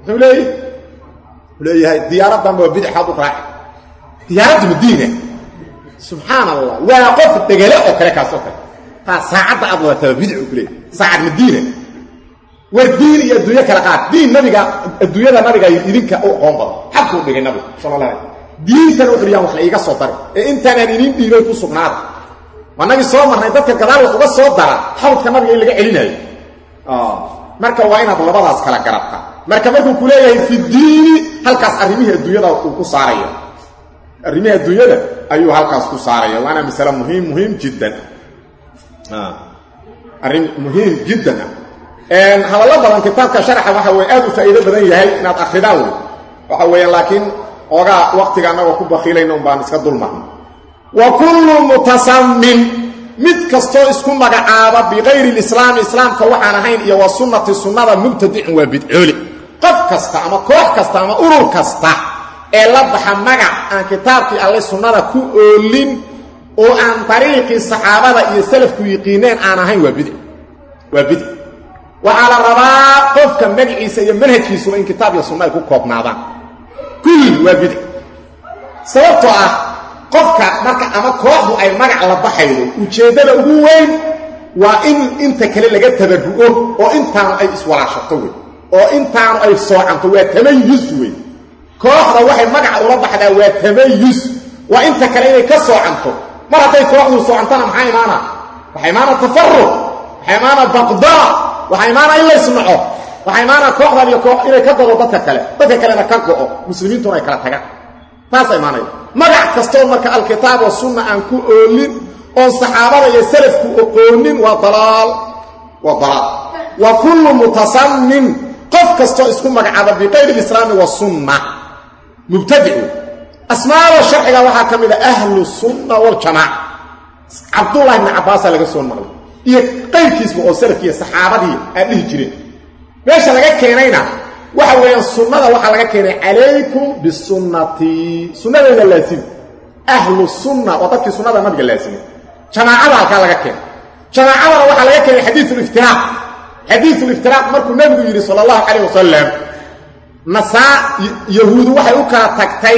حولي هاي ديارة دم وابدع حاضر راحي ديارة مدينة سبحان الله وقف التجلاء وكذا كاسوكا فساعد أبغى تبدع وكله ساعد مدينة والدين يا الدنيا كلاقات دين نبي الدنيا لا نبي يدينك أو قنبر حقه بين النبي صلى الله عليه وسلم دين كانوا في اليوم خليجة صوتر أنت نادين دين يوتو سبنات والنبي صلى الله عليه وسلم يدك كذا وقف صوتر حاول كمان يقول لك علينا مركب وين هذا لبضع سكلا كربك مركب مركب كلية في الدين هل كاس أرميه الدنيا وكسارية الرميه الدنيا ايوه halkaas ku saaraya waana misala muhiim jiddan muhiim jiddan hadalla badan kitaabka sharaxa waxa way aad u faa'iido badan yahay inaad akhridaan waxa way laakiin oga waqtiga anaga ku baqiilayno baan iska dulmarno wa kullu mutasammin mid kasto isku magacaaba bi ghayri islaamka waxaan ahayn iyo waa sunnada mubtadi'in wa bid'uli qof kasta ama koox kasta ama urur kasta ee la baxa magac aan kitaabkii alle sunnada ku oolin oo aan tariiqii saxaabada iyo salafku yiqiineen aan ahayn waa bidc waxa la rabaa qofka magaciisa iyo manhajkiisa in kitaab iyo sunnada ku koobnaadaan kulli waa bidc sababtoo ah qofka marka ama kooxdu ay magac la baxaydo ujeedada ugu weyn waa in inta kale laga tabaru'o oo intaan ay iswalaashato oo intaan ay soocanto waa tamayuz weyn kooxda waxay magac ula baxdaa waa tamayuz waa inta kale inay ka soocanto mar haday kooxdu soocantana maxay imaana وحيمانا تفرق وحيمانا بغضاء وحيمانا إلا يسمعه وحيمانا كوحدا يكوح إلا يكبروا ضدك كلا نكاكوه مسلمين تونا يكلا تغا تاسا إيمانا مقع كستور مركا الكتاب والسنة أنكو أولين أن صحابة يسلفكو أقولين وضلال وكل متصمم قف كستور اسكو مقع بقيد الإسلام والسنة مبتدئ أسماء والشرع وحا كمل أهل السنة والجماعة عبد الله بن عباس لغا سو نقل iyo qaybkiisba oo salafkiya saxaabadii aadii jireen meesha laga keenayna waxa weeyaan sunnada waxa laga keenay alaykum bisunnati sunnada la laasim ahlu sunna wa dadkii sunnada nabiga laasim jamaacada ka laga keenay jamaacada waxa laga keenay hadithul iftiraq markuu nabigu yiri sallallahu alayhi wasallam nasaa yahuudu waxay u kala tagtay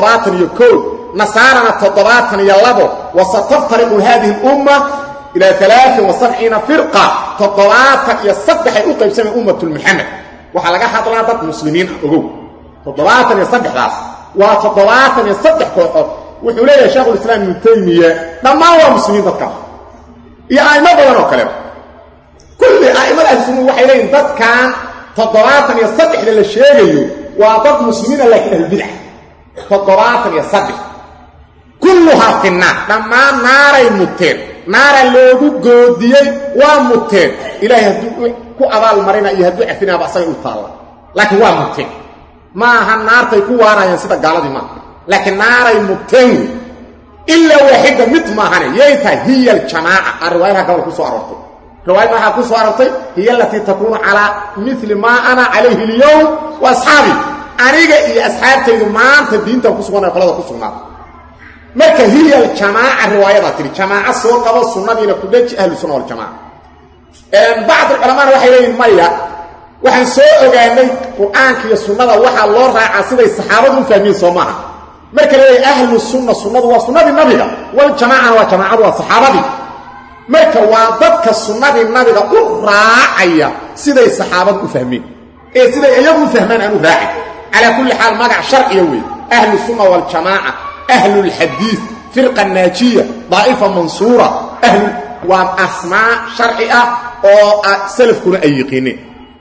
71 نصارنا تضباطا يلبو وستفترق هذه الأمة إلى 73 فرقة تضباطا يصدح أقيب سمي أمة المحمد وحلقا حضرات مسلمين أقول تضباطا يصدح راس وتضباطا يصدح كوحب وحولي شيخ الإسلام ابن تيمية لما هو مسلمين ذكر يا أئمة بلانو كلام كل أئمة السنة وحيلين ذات كان تضباطا يصدح للشيء وضد مسلمين لكن البدع تضباطا يصدح كلها في النار لما نار المتين نار اللوغو قوديي ومتين إلهي هدو كو أبال مرينا يهدو عفنا بأسان أطالة لكن هو متين ما هالنار تيكو وانا ينسيطة قالة دي ما لكن نار المتين إلا واحدة متما هاني ييتا هي الجماعة الرواية قبل كسو عرفتي الرواية ما كسو عرفتي هي التي تكون على مثل ما أنا عليه اليوم وأصحابي أنيقى إيه أصحابتي ما أنت دين تكسو وانا فلادا كسو نار marka hiya jamaa riwaayada tiri jamaa soo qabo sunnadiina ku dhaji ahlu sunna wal jamaa baad ulama waxay leeyihiin maya waxaan soo ogaanay quraanka iyo sunnada waxa loo raacaa siday saxaabadu u fahmeen Soomaha marka leeyahay ahlu sunna sunnadu waa sunnadii nabiga wal jamaa waa jamaacadu waa saxaabadii marka waa dadka sunnadii nabiga u raacaya siday saxaabadu u fahmeen siday ayagu fahmaan aanu raaci ala kulli xaal magac sharciyo weey ahlu sunna wal jamaa أهل الحديث فرقة ناجية ضائفة منصورة أهل وأسماء شرعية أو سلف كنا أيقيني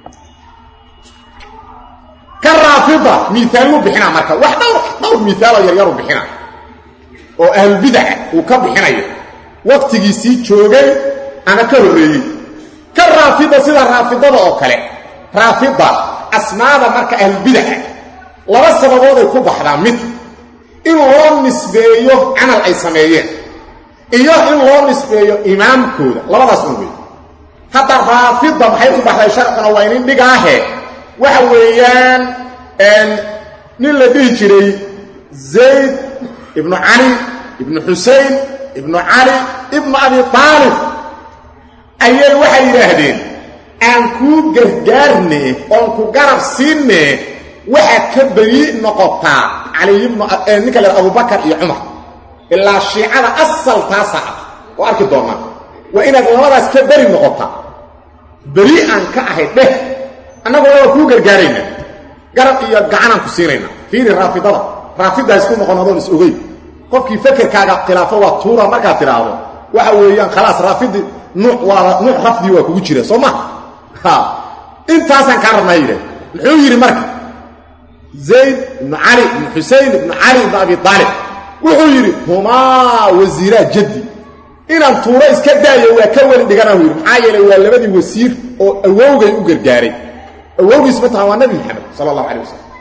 كالرافضة مثاله بحنا مركة واحدة مثال يريروا بحنا وأهل بدع وكب بحنا وقت جيسي شوغي أنا كهري كالرافضة سيدة الرافضة أوكالي رافضة أسماء مركة أهل بدع لما السببات يكون بحنا مثل إن الله نسبيه عمل أي سمايين إياه إن الله نسبيه إمام كودا لا بد أسمه حتى الرافضة بحيث بحث شرقنا وينين بقاه وحويان نيلا بيجري زيد ابن علي ابن حسين ابن علي ابن أبي طالب أيها الوحي يراهدين أنكو قرقارني أنكو قرب سيني واحد كبري نقطة علي ابن نكال أبو بكر يا عمر إلا الشيعة أصل تاسع وأرك الدوما وإن الله كبري نقطة بريئا كأهد به أنا أقول له كوغر قارينا قرب يقعنا كسيرين فين رافضة يسكون مقناضون اسئوغي قف يفكر كاقا قلافة والطورة مركا تراهو وحويان خلاص رافض نوع رفضي وكوجيرة صمع انت أصلا كارنا يري الحويري مركا زيد بن علي بن حسين بن علي بن أبي طالب وحيري هما وزيرات جدي إن الطورة إسكدايا وكوالي ديقانا ويري محايا لوالبادي وسير أووغي أقرقاري أووغي اسمتها هو النبي محمد صلى الله عليه وسلم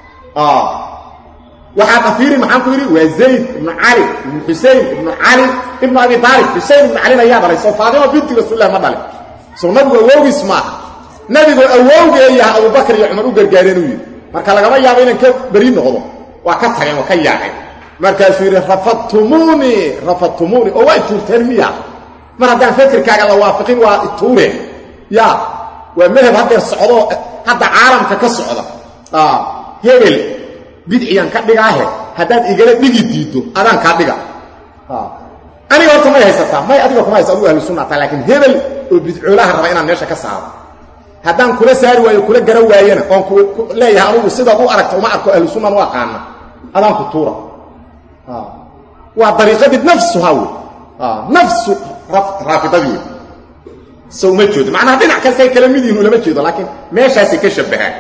وحاق فيري محمد ويري وزيد بن علي بن حسين بن علي بن أبي طالب حسين بن علي نياب عليه الصلاة فاطمة بنت رسول الله مدالي سو نبي أووغي اسمها نبي أووغي أيها أبو بكر يا عمر أقرقارين ويري marka laga yaabo inaan ka bari noqdo waa ka tageen waa ka yaacay markaas fiiri rafatumuni oo way turtermiya mar hadaan fikirkaaga la waafaqin waa tuure ya waa madhab hadda socdo hadda caalamka ka socda hebel bidciyan ka dhigaahe hadaad igala dhigi diido adaan ka dhiga aniga horta ma haysataa may adiga kuma haysataa ahlu sunna laakiin hebel oo bidcuulaha raba inaan meesha ka saaro haddaan kula saari waayo kula garan waayana oon ku leeyahay anigu sidaad u aragto uma arko ahlu sunna waa qaana adaan ku tuura waa dariiqadii nafsu hawo nafsu rafidadii soo ma jeedo macnaha dhinac kasta ay kala mid yihiin lama jeedo laakiin meeshaasi ka shabahan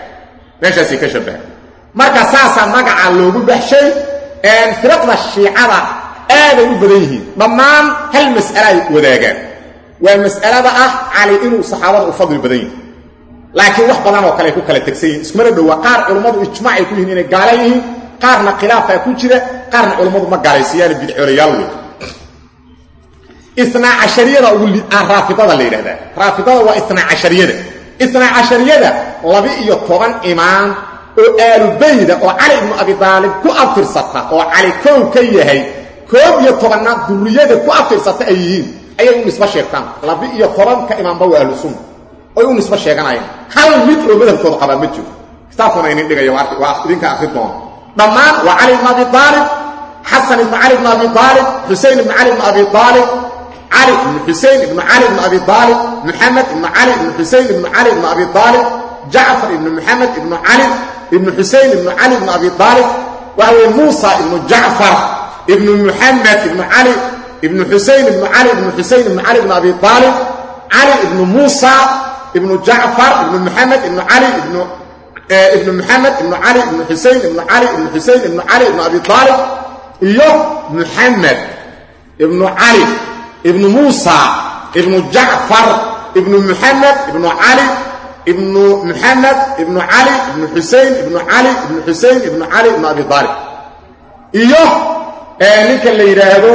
marka saasa magaca loogu baxshay firqada shiicada aad u badan yihiin dhammaan hal mas'ala ay wadaagaan waa mas'alada ah cali inuu saxaabada u fadli badan yihiin laakiin wax badan oo kale ku kala tagsayin ismana dhawa qaar culimadu ijmaac ay ku yihiin inay gaala yihiin qaarna khilaaf ay ku jira qaarna culimadu ma gaalaysiiyaan bidcoolayaal weey isna cashariyada ugu raafidada la yiraahdaa raafidada waa isna cashariyada 12 imaam oo aalubayda oo cali ibn abi talib ku afirsata oo cali kow ka yahay koob iyo tobanaad duriyada ku afirsata ay yihiin ayay u nisba sheegtaan 12 ka imaamba waa ahlu sunna oo u nisba sheeganayaan hal mid oo madhabkooda qaba ma jiro kitaabkuna inay dhigayo waa idinka akhrid doon dhamaan waa cali ibn abi talib hasan ibn ali ibn abi talib husayn ibn ali ibn abi talib علي بن حسين بن علي بن أبي طالب محمد بن علي بن حسين بن علي بن أبي طالب جعفر بن محمد بن علي بن حسين بن علي بن أبي طالب وهو موسى بن جعفر بن محمد بن علي بن حسين بن علي بن حسين بن علي بن أبي طالب علي بن موسى بن جعفر بن محمد بن علي بن محمد بن علي بن حسين بن علي بن حسين بن علي بن أبي طالب محمد بن علي ابن موسى ابن جعفر ابن محمد ابن علي ابن محمد ابن علي ابن حسين ابن علي ابن حسين ابن علي ابن ابي طالب نيك اللي يراهدو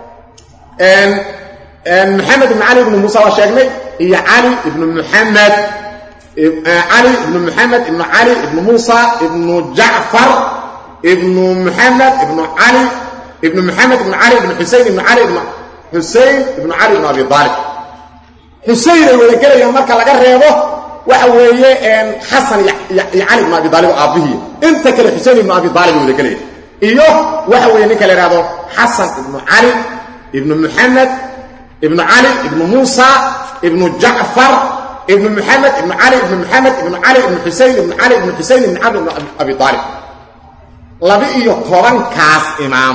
محمد بن علي ابن موسى وشيخني هي علي ابن محمد علي ابن محمد ابن علي ابن موسى ابن جعفر ابن محمد ابن علي ابن محمد ابن علي ابن حسين ابن علي ابن حسين بن علي بن ابي طالب حسين ولا كليه marka laga reebo waxa weeye xasan ya ali ibn abi talib aabihi inta kale حسين ibn abi talib wada kale iyo waxa weeye ninka la yiraahdo xasan ibn ali ibn muhammad ibn ali ibn musa ibn ja'far ibn muhammad ibn ali ibn muhammad ibn ali ibn حسين ibn ali ibn حسين ibn abi talib labi iyo 10 kaas imaam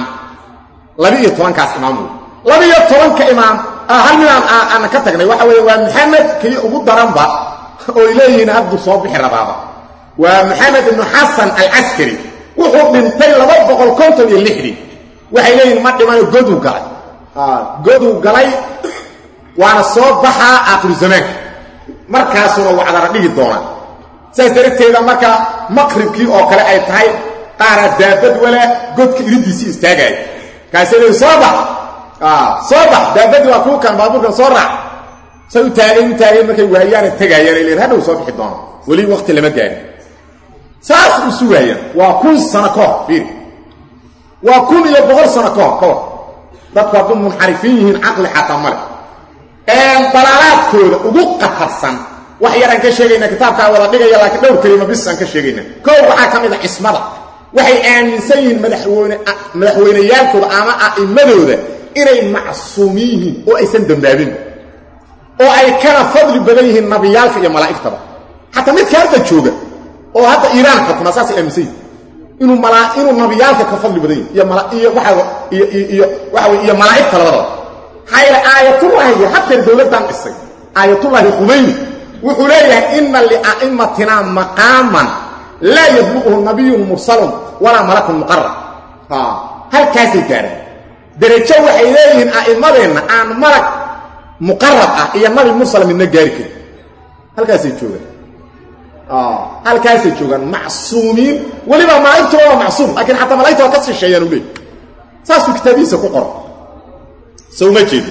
labiyo tobanka imaam hal mid aan ka tagnay waxa weeye waa maxamed kii ugu daranba oo ilayhiin haddu soo bixi rabaaba waa maxamed ibn hasan al-askari wuxuu dhintay 256 waxay leeyihiin ma dhiman godu galay waana soo baxa aakhir zaman markaasuna wacdara dhigi doona saas darteeda marka maqribkii oo kale ay tahay qaara daabad wala godka iridiisi istaagay kaasina soo baxa صباح دابدي waa kan baaburka soo raac soo taagay markay waayaan tagayaan ilaa hadhow soo bixi doona wali waqti lama gaarin saas u suugayaan waa kun sano ka hor waa kun iyo boqol sano ka hor dadku waa munxarifiin yihiin aqli xataa male dalaalaadkooda ugu qatarsan wax yaraan ka sheegayna kitaabka wada dhigaya laakiin dhowr kalima bis aan ka sheegayna koow waxa kamid ah ismada waxay aaminsan yihiin madaxweynayaalkooda ama a'imadooda inay macsuumiyihiin oo aysan dambaabin oo ay kana fadli badan yihiin nabiyaalka iyo malaa'iktada hatta mid ka hadda jooga oo hadda Iiraan xukuma saas ay aaminsan inuu nabiyaalka ka fadli badan yahay iyo malaa'ikta labadaba hayla aayatullahi hatta dawladan isay aayatullahi Khumayni wuxuu leeyahay inna li a'immatina maqaman la yabluغhu nabiyyun mursalun wala malakun muqarrab hal kaasi gaar darajo waxay leeyihiin aa'imadeena aan malag muqarrab ah iyo nabi mursal midna gaari karin halkaasay joogan macsuumiin waliba malaa'iktu waa macsuum laakiin hatta malaa'iktu waa ka shisheeyaan u leeyahay saas kitaabisa ku qor soo ma jeedo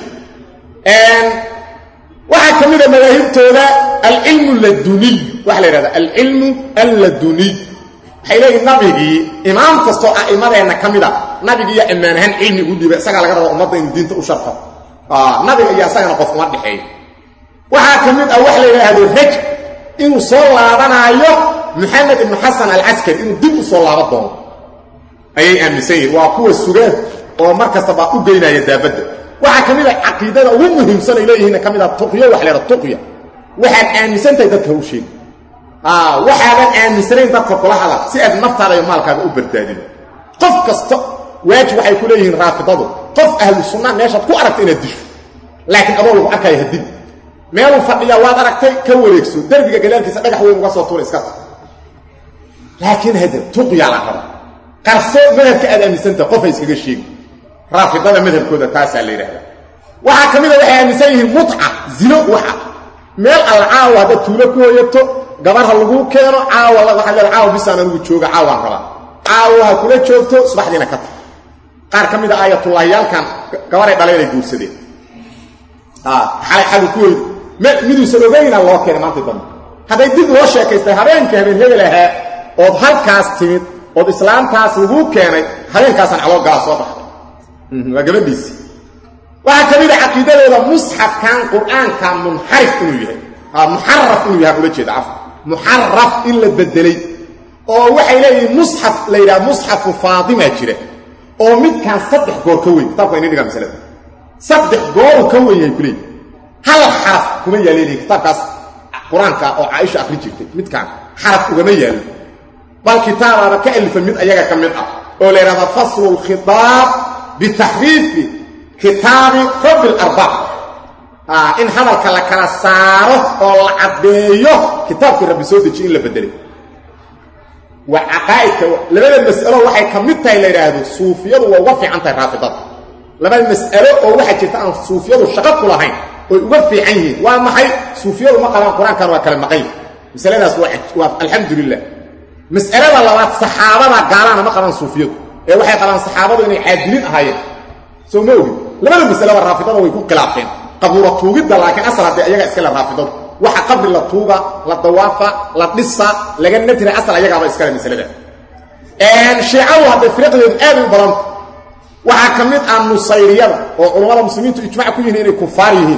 waxa kamid ah madaahibtooda al-ilmu laduni waxa la yiraahdaa al-ilmu al-laduni حيلاقي النبي إمام كستو إمامنا كمدا نبي يا إمامهن علمي ودي بسأل على جرى أمضي الدين تأشرفه نبي يا سيدنا قف مرد حي وحكمت أول إلى هذا الحج إنه صلى على محمد بن حسن العسكري إنه دب صلى على الضوء أي أمي سيد وأقوى السجاد ومركز تبع أجينا يدابد وحكمت عقيدة ومهم سنة إليه هنا كمدا التقية وحلى التقية وحد أمي سنة يدته شيء waxaan aaminsaneen dadka kula hadal si aad naftaada iyo maalkaaga u badbaadin qof kasta waajib waxay ku leeyihiin raafidadu qof ahlu sunnah meesha ku aragto inaad disho laakiin adoo lagu arkay hadid meelu fadhiya waad aragtay ka wareegso darbiga gadaalkiisa dhagax weyn uga soo tuura iska laakiin hada tuqya la raba qarso madhabka aad aaminsanta qof ay iskaga sheegi raafidada madhabkooda taas la yiraahdaa waxa kamida waxay aaminsan yihiin mut'a zino waxa meel alcaawa hada tuulo ku hoyato gabarha lagu keeno caawa waxa la caawa bisaan ugu jooga caawa raba caawa kula joogto subaxdiina ka qaar kamida aayatullah yalkan gabaray dhaleelay guursadeen xalay ku midu sababeyna loo keenay maanta dambe haday dib loo sheekaystay habeenkii habeen hebelaha oo halkaas timid oo islaamtaas lagu keenay habeenkaasan calo gaa soo baxay waa gabadhiisi waxa kamid ah aqeedadooda mushafkan quraanka munharif inuu yahay muharraf inuu yahay ula jeeda af muharraf in la bedelay oo waxay leeyihiin mushaf la yiraahdo mushaf faadima jira oo midkan saddex goor ka weyn tabka inay dhigaan masalada saddex goor ka weyn ay kulay hal xaraf kuma yaalay kitabkaas quraanka oo Aisha akhri jirtay midkan xaraf uga ma yaalo bal kitaabada ka alif mid ayaga kamid ah oo leeyahay faslul khitab bi tahrif kitab rabb al arba in hadalka la kala saaro oo la cadeeyo kitabka rabbi soo dejiyay in la bedelay wa aqaa'idka labada mas'alo waxay kamid tahay leeyahay suufiyadu waa uga fiican tahay raafidada labada mas'alo oo waxa jirta aan suufiyadu shaqo ku lahayn oo uga fiican yihiin waa maxay suufiyadu ma qalaan quraankan waa kala maqay misaladaas waa alxamdulillah mas'alada labaad saxaabada gaalana ma qalaan suufiyadu ee waxay qalaan saxaabadu inay caadilin ahaayeen soo ma ogi labada mas'alo raafidada way ku khilaafeen qabuura tuugida laakiin asal hadii ayaga iska la raafidado waxa qabri la tuuga la dawaafa la dhisa laga natira asal ayaga ba iska misalada shiicadu hadda firqadeedu aad u badan waxa kamid ah nusayriyada oo culimada muslimiintu ijmaac ku yihiin inay kufaar yihiin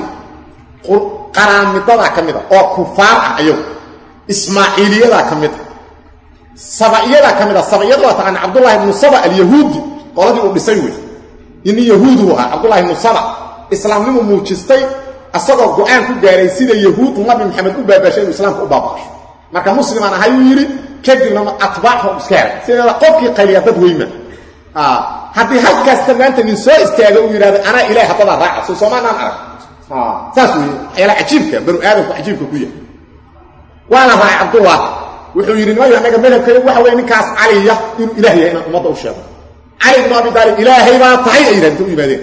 qaraamidada kamid oo kufaar ah ayagu ismaaciiliyada kamid sabaiyada kamid sabaiyada waa taqaan Abdullah ibn Saba al-Yahudi qoladii uu dhisay way in yahuudu ah Abdullah ibn Saba islaamnimo muujistay asagoo go'aan ku gaaray sida yahuud nabi maxamed u baabashay islaamka u baabashay marka musliman ahay uu yiri kadibna atbaahu iskaar sida qofkii qayliya dad weyma haddii halkaas tamaanta min soo istaaga uu yiraahdo ana ilaahay hadda raaca soo Soomaaliland arag saas weey ayala ajiibka banu aadamku ajiibka ku yahay wala raaca Abdullah wuxuu yiri ma yahay madhabka waxa weey ninkaas caliya inuu ilaahay yahay inuu umada u sheego cali ibn abi talib ilaahay baa tahay ayran tu ibaadeen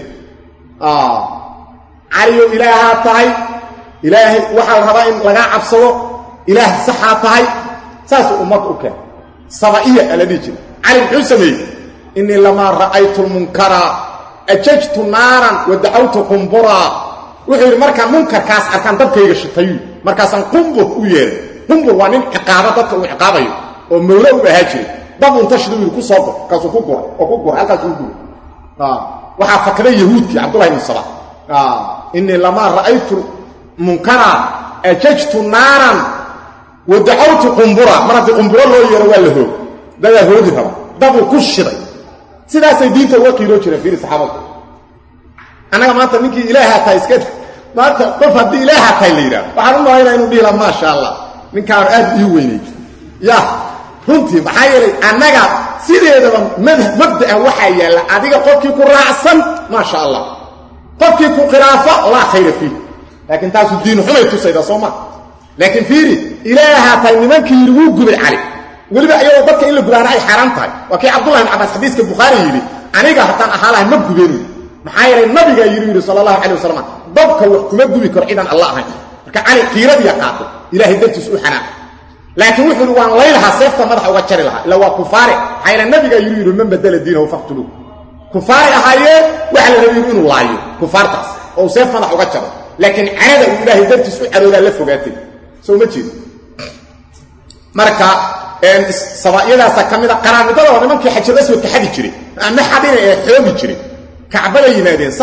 caliyo ilaaha tahay ilaahay waxa la rabaa in laga cabsado ilaah saxa tahay saas umad u keen sabaiya aladiji cali wuxuu sameeyay inni lama ra'aytu al-munkara ajajtu naran wa da'awtu qumbura wuxuu marka munkarkaas arkaan dabkayga shitay markaasan qumbur u yeeray qumbur waa nin ciqaaba dadka uu ciqaabayo oo mawla u bahaajiri dab unta shidu ku soo kaas ku gor halkaas uu gor waxa fakray yahuudki Abdullah ibn Saba inni lama ra'aytu munkara ajajtu naran wa da'awtu qumbura marad qumbura loo yeero waa la hoog dada hoodi raba dab ku shiday sidaasay diinta uga qiiro jireen fiir saxaabada anaga maanta ninkii ilaaha tahay iska maanta qof hadii ilaaha tahay leeyahay waxaan u leeyahay inuu dhiila ma sha Allah ninkaan aad ii weynay ya runtii maxay yeelay anaga sideedaba mabda waxa yaala adiga qofkii ku raacsan ma sha Allah qofkii ku khilaafa la khayr fi laakiin taasu diin xumay tusayda Sooma laakiin fiiri ilaaha tahay nimankii ugu gubay cali waliba ayuu dadka in la gulaana ay xaraan tahay waki Abdullah ibn Abbas xadiiska Bukhari yiri aniga hataan ahaalahay ma gubeen maxay yeelay nabiga yiri sallallahu alayhi wasallam dabka wax kuma gubi karo ciidan Allah ahayn marka cali qiiradiya qaato ilaahay dartiis u xanaa laakiin wuxuu waan leeyahay seefta madaxa uga jari lahaa ila waa kufaare ayna nabiga yiri man badala diinahu faqtulu kufaare ahaaye waxa la rabay inuu laayo kufaartaas oo seef madaxa uga jaro laakiin caada ilaahay dartiis u xarooda la fogaatay soo ma jeedo marka sabaayadaas kamida qaraamidada oo nimankii xajada soo taxadi jiray ama xadina ee xoogi jiray kacbada yimaadeen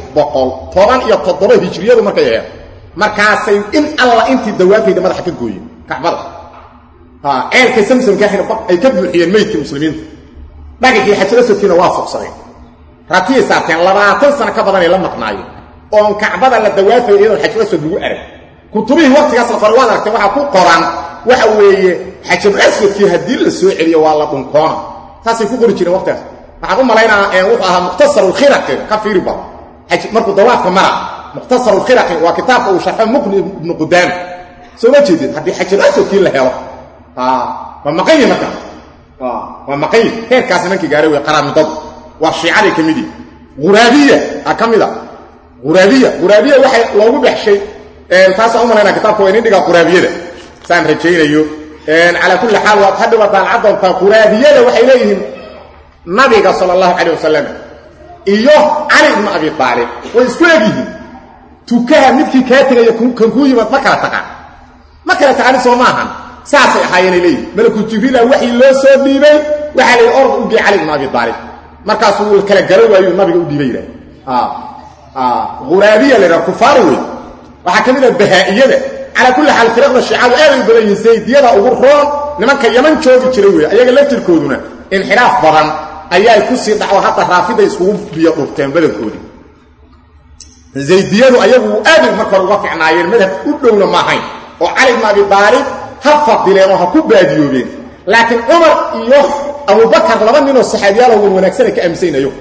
317 hijriyadu markay ahayd markaasay in Allah intii dawaaqayda madaxa ka gooyay kacbada eelka samsamka ay ka buuxiyeen meydka muslimiinta dhagixii xajada soo tiina waa foqsaday ratiye saateen 20 sano ka badan ay la maqnaayeen oo kacbada la dawaafay iyadoo xajada soo lagu arag kutubihii waqtigaas la farwada aragtay waxa ku qoran waxa weeye xajab aswadkii hadii la soo celiyo waa la dhunkoona taasay ku qori jireen waqtigaas waxaan u maleynaa wuxuu ahaa mukhtasar al-khiraq ka fiiriba xaj markuu dawaafka mara mukhtasar al-khiraqi waa kitaabka uu sharxay muqni ibn qudam soo ma jeedid hadii xajir aswadkii la helo waa maqayi marka waa maqayi heerkaas ninkii gaaray way qaraamidad waa shiicada kamidi qurabiya akamida qurabiya waxay loogu baxshay taas oo marayna kitaabka weyn dhiga qurabiyada saan rajaynayo ala kulli xaal waa hadda wadaan cadalta qurabiyada waxay leeyihiin nabiga sallallahu alayhi wasallam iyo ali ibn abi talib way isku eegyihiin tukaha midkii ka tagay kan ku yimid ma kala taqaan soo maahan saasay ahaayeen leeyihiin malaku jibriil wixii loo soo dhiibay waxa la orod u bii ali ibn abi talib markaas uu kala garay waayo nabiga u dhiibay qurabiya la kufaar way waxa kamid ah bahaa'iyada ala kulli hal firqada shiicadu ay badan yihiin saydiyada ugu roon nimanka yaman joogi jiray way ayaga la tirkooduna inxiraaf badan ayaa ku sii dhaco hatta raafida isku biyo dhurteen badankoodi zaydiyadu ayagu aad marka uga fiicnaayeen madhab u dhowna ma ahayn oo ali ibn abi talib ha fadileen oo ku baadiyoobeen laakiin umar iyo abu bakar laba nin oo saxaabiyaal oo wanaagsan ka aaminsaneeyo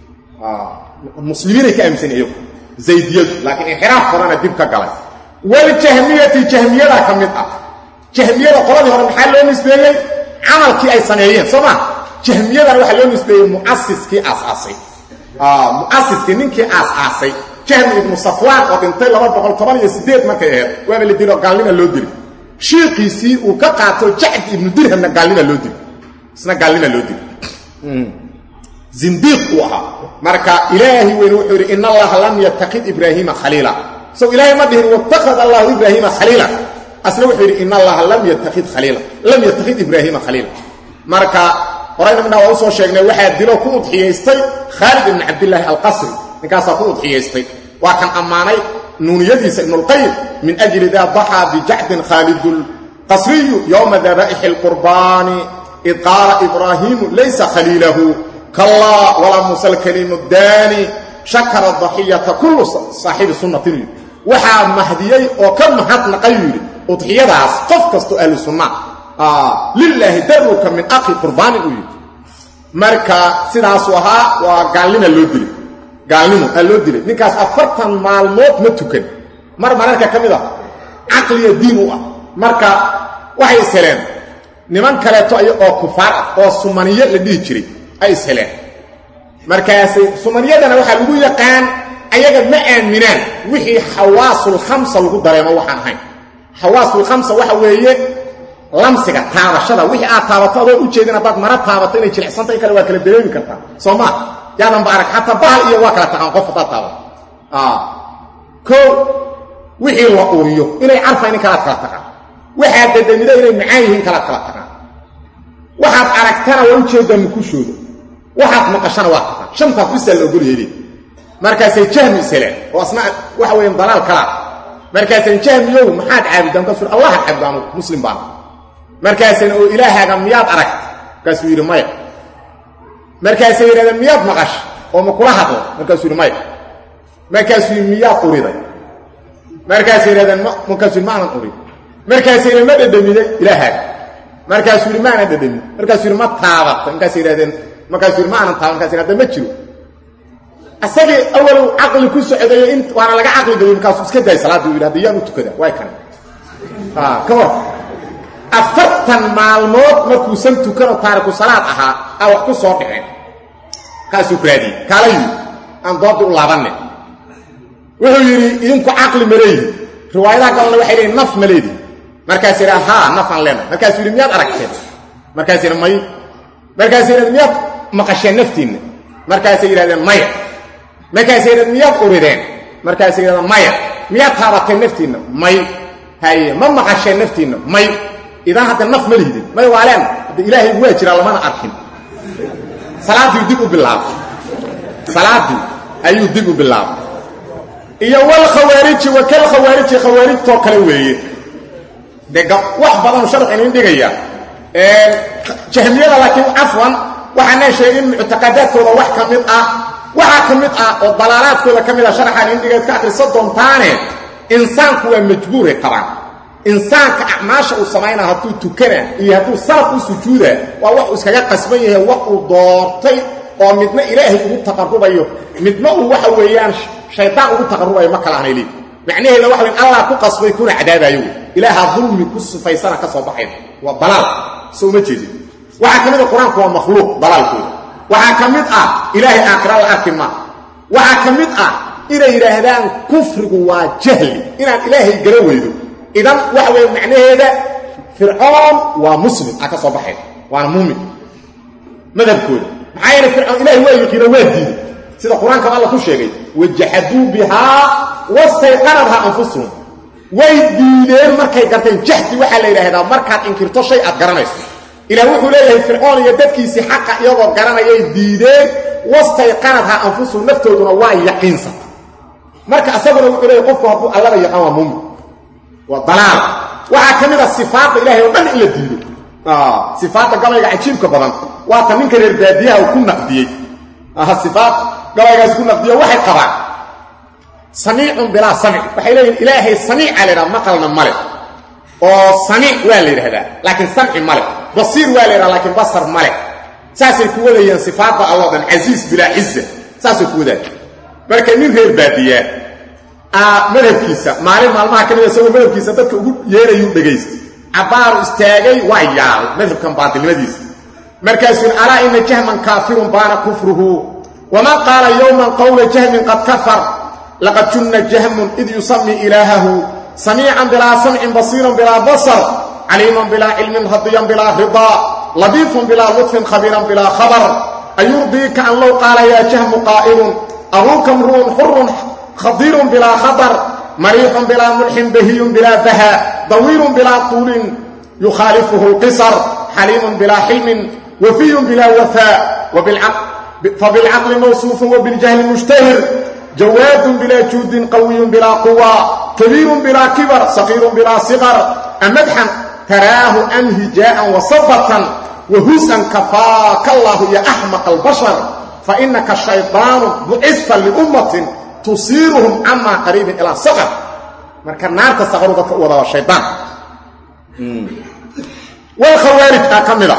muslimiin ka aaminsaneeyo zaydiyadu laakiin inxiraaf badan dib ka galay wal jahmiyada kamid ah jahmiyada qoladii hore maxaa loo nisbeeyay amalkii ay sameeyeen Soomaa jahmiyada waxa loo nisbeeyay muassiskii aasasay muassiskii ninkii aasasay Jahmi ibn Safwan oo dhintay 218 markay ahayd waa la dilo gaalnimo loo dilay sheeqiisii uu ka qaato Ja'd ibn Dirham gaalnimo loo dilay isna gaalnimo loo dilay zindiq waha marka ilaahi weyn wuxuu yiri inna allaha lam yattaqid ibrahima khalila so ilaahi ma dhihin wattaqada allah ibrahima khalila asla wuxuu yiri inna allaha lam yattaqid ibrahima khalila marka qorayna midna waa soo sheegnay waxa dilo ku udxiyeystay Khalid ibn Abdullah al-Qasri ninkaas ku udxiyeystay waa kan amaanay nuuniyadiisa ibn al-Qayyim min ajli da dhaha bi Ja'd Khalid al-Qasri yawm dhaba'ih al-qurban qala ibrahim laysa khalilahu kalla wala musal kalim ad-dani shakara ad-dhahiyata kullu sahib sunnati waxa mahdiyay oo ka mahadnaqay udxiyadaas qof kasto ahli sunnah lillahi daruka min aqi qurbani marka sidaas waha waa gaalnimo loo dilay ninkaas 40 maalmood ma tukan marmarka kamida aqliya diin u ah marka waxay saleen niman kale to ay oo kufaar oo sumaniye la dhigi jiray ay saleen markaas sumaniyadana waxa lagu yaqaan ayaga ma aaminaan wixii hawaasul khamsa lagu dareemo waxaan ahayn hawaasul khamsa waxa weeye lamsiga taabashada wixii aad taabato oo u jeedina dad mara taabato inay jilicsantahay kale waa kala dareemi kartaa Soomaa yaadan baarak hatta bahal iyo waa kala taqaan qof taaba ko wixii la uriyo inay arfayni kala taqaan waxa dadamida inay macaayihiin kala taqaan waxaad aragtana waa u jeedan ku shoodo waxaad maqashana waa taqaan shanta fisal oo guriyay markaas ay jahmi salaan oo asna waxa weeyaan dalaal kala markaas ay jahmiyo maxaad caabudan ka sur allah xabbaanu muslim baan markaas oo ilaahaga miyaad arag kaas wiir maya markaas ay yiraahdeen miyaad maqash oo ma kula hadlo markaas yiri maya markaas yiri miyaad uriday markaas ay yiraahdeen markaas ma aan urid markaas ay ma dhadhamiday ilaahaga markaas yiri ma aan dhadhami markaas yiri ma taabato markaas ay yiraahdeen markaas yiri ma aan taaban markaas yiraahdeen ma jiro asagi awal aqli ku socday in waana laga aqli galay markaas iska day salaad uu yiraahdo yaan u tukada way kan kawa afartan maalmood markuu san tukano taariku salaad aha wax ku soo dhicin kaasuu raadi kaalay aan doonto u laabanay wuxuu yiri idinku aqli mareeyay riwaayadaha kalena waxay leeyihiin naf maleedi markaas yiri ha nafan leena markaas yiri miyaad aragteen markaas yiri may markaas yiri miyaad maqasheen naftiina markaas yiraahdeen maya markaas yiraahdeen miyaad urideen markaas yiraahdeen maya miyaad taabateen naftiina may hay ma maqasheen naftiina may idan hadda naf maleedi may waalaan ilaahay waa jira lamana arkin salaadii dib u bilaab salaadii ayuu dib u bilaab iyo wal khawarij wa kal khawarij to kale weeye daga wax badan sharci in dhigaya jahmiyada laakiin afwan waxana sheegin mu'taqadaadkooda wax kamid ah oo dalaalaadkooda kamid ah sharxan in dhigayd ka akhriso doontaane insaanku waa majbuur qaban insaanka acmaasha uu sameeyna haduu tukana iyo haduu salaf u sujuuda waa wax iskaga qasban yahay wax uu doortay oo midna ilaahay ugu taqarrubayo midna uu waxa weeyaan shaytaan ugu taqarrubayo ma kala aanay leeyahay macnaheedu waxa weyn Allah ku qasbay kuna cadaabayo ilaaha dhulmi ku sufaysana ka soo baxay waa balal soo ma jeedin waxa kamid ah quraanku waa makhluuq balalkooda waxa kamid ah ilaahay aakhira la arkima waxa kamid ah inay yiraahdaan kufrigu waa jahli inaan ilaahay garaweydo idan waxa weyn macnaheedu fir'aun waa muslim aka soo baxay waa muumin madhabkooda maxayna fir'aun ilaahay waa yiqiina waadiin sida quraanka Allah ku sheegay wajahadu biha wastayqanadha anfusuhum way diideen markay garteen jahdi waxa la yiraahdaa markaad inkirto shay aad garanayso ilaa wuxuu leeyahay fir'aun iyo dadkiisi xaqa iyagoo garanayay diideen wastayqanadha anfusuhum naftooduna waa yaqiinsan marka asaguna wuxuu leeyahay qofku hadduu Allah yaqaan waa muumin waa dalaal waxa kamid ah sifaat ilaahay oo dhan ila diido sifaat gabayga ajiibka badan waa tan ninka reer baadiyaha ku naqdiyay sifaat gabaygaas ku naqdiyo waxay qabaan samiicun bila samic waxay leeyihiin ilaahay samiic alira maqalna male oo samiic waa la yiraahdaa laakiin samci male basiir waa la yiraahdaa laakiin basar male saasay ku wadayaan sifaata Allah dan aziz bila izza saasay ku wadaan marka nin reer baadiyaha madhabkiisa maalmaha kamid ah madhabkiisa dadka ugu yeerayu dhageysta abaar istaagay waa yaal madhabkan baadilnimadiisa markaasuu ala inna jahman kaafirun baana kufruhu wama qala yawman qawla jahmin qad kafar laqad junna jahmun id yusammi ilahahu sami'an bila sam'in basiran bila basar aliman bila ilmin hadiyan bila rida latifun bila lutfin khabiran bila khabar ayurdika an law qala ya jahmu qa'ilun ahukum ruun hurrun خضير بلا خطر مريح بلا ملحم بهي بلا بهاء ضوير بلا طول يخالفه القصر حليم بلا حلم وفي بلا وفاء فبالعقل موصوف وبالجهل مشتهر جواد بلا جود قوي بلا قوى كبير بلا كبر صغير بلا صغر أمدحا تراه أنهجاء وصبة وهسا كفاك الله يا أحمق البشر فإنك الشيطان بعثا لأمة تصيرهم عما قريب الى صغر marka naarta saqaruda ka wada shaytaan wal khawarij kamida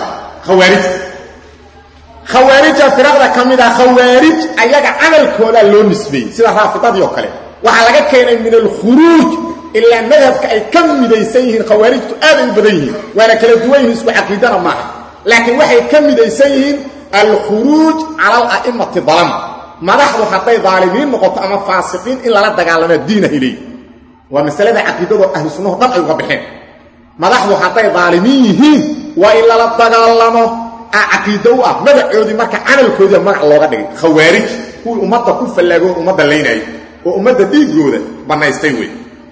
khawarij firaqda kamida khawarij ayaga amalkooda loo nisbay sida raafidadii oo kale waxa laga keenay min al khuruj illa madhabka ay kamidaysan yihiin khawarijtu aad u badan yihiin wala kala duwan isku aqeedana ma laakiin waxay kamidaysan yihiin al khuruj ala al a'immati dhalam madaxdu haday dhaalimiin noqoto ama faasiqiin in la dagaalamo diin helay waa masalada aqeedada ahlu sunnah dhan ay uga bixeen madaxdu haday dhaalimiin yihiin waa in la dagaalamo aqeedadu magacoodi marka amalkoodi magac looga dhigay khawarij kuwa ummadda ku falaago ummadda leeynay oo ummadda dhiigooda banaystay way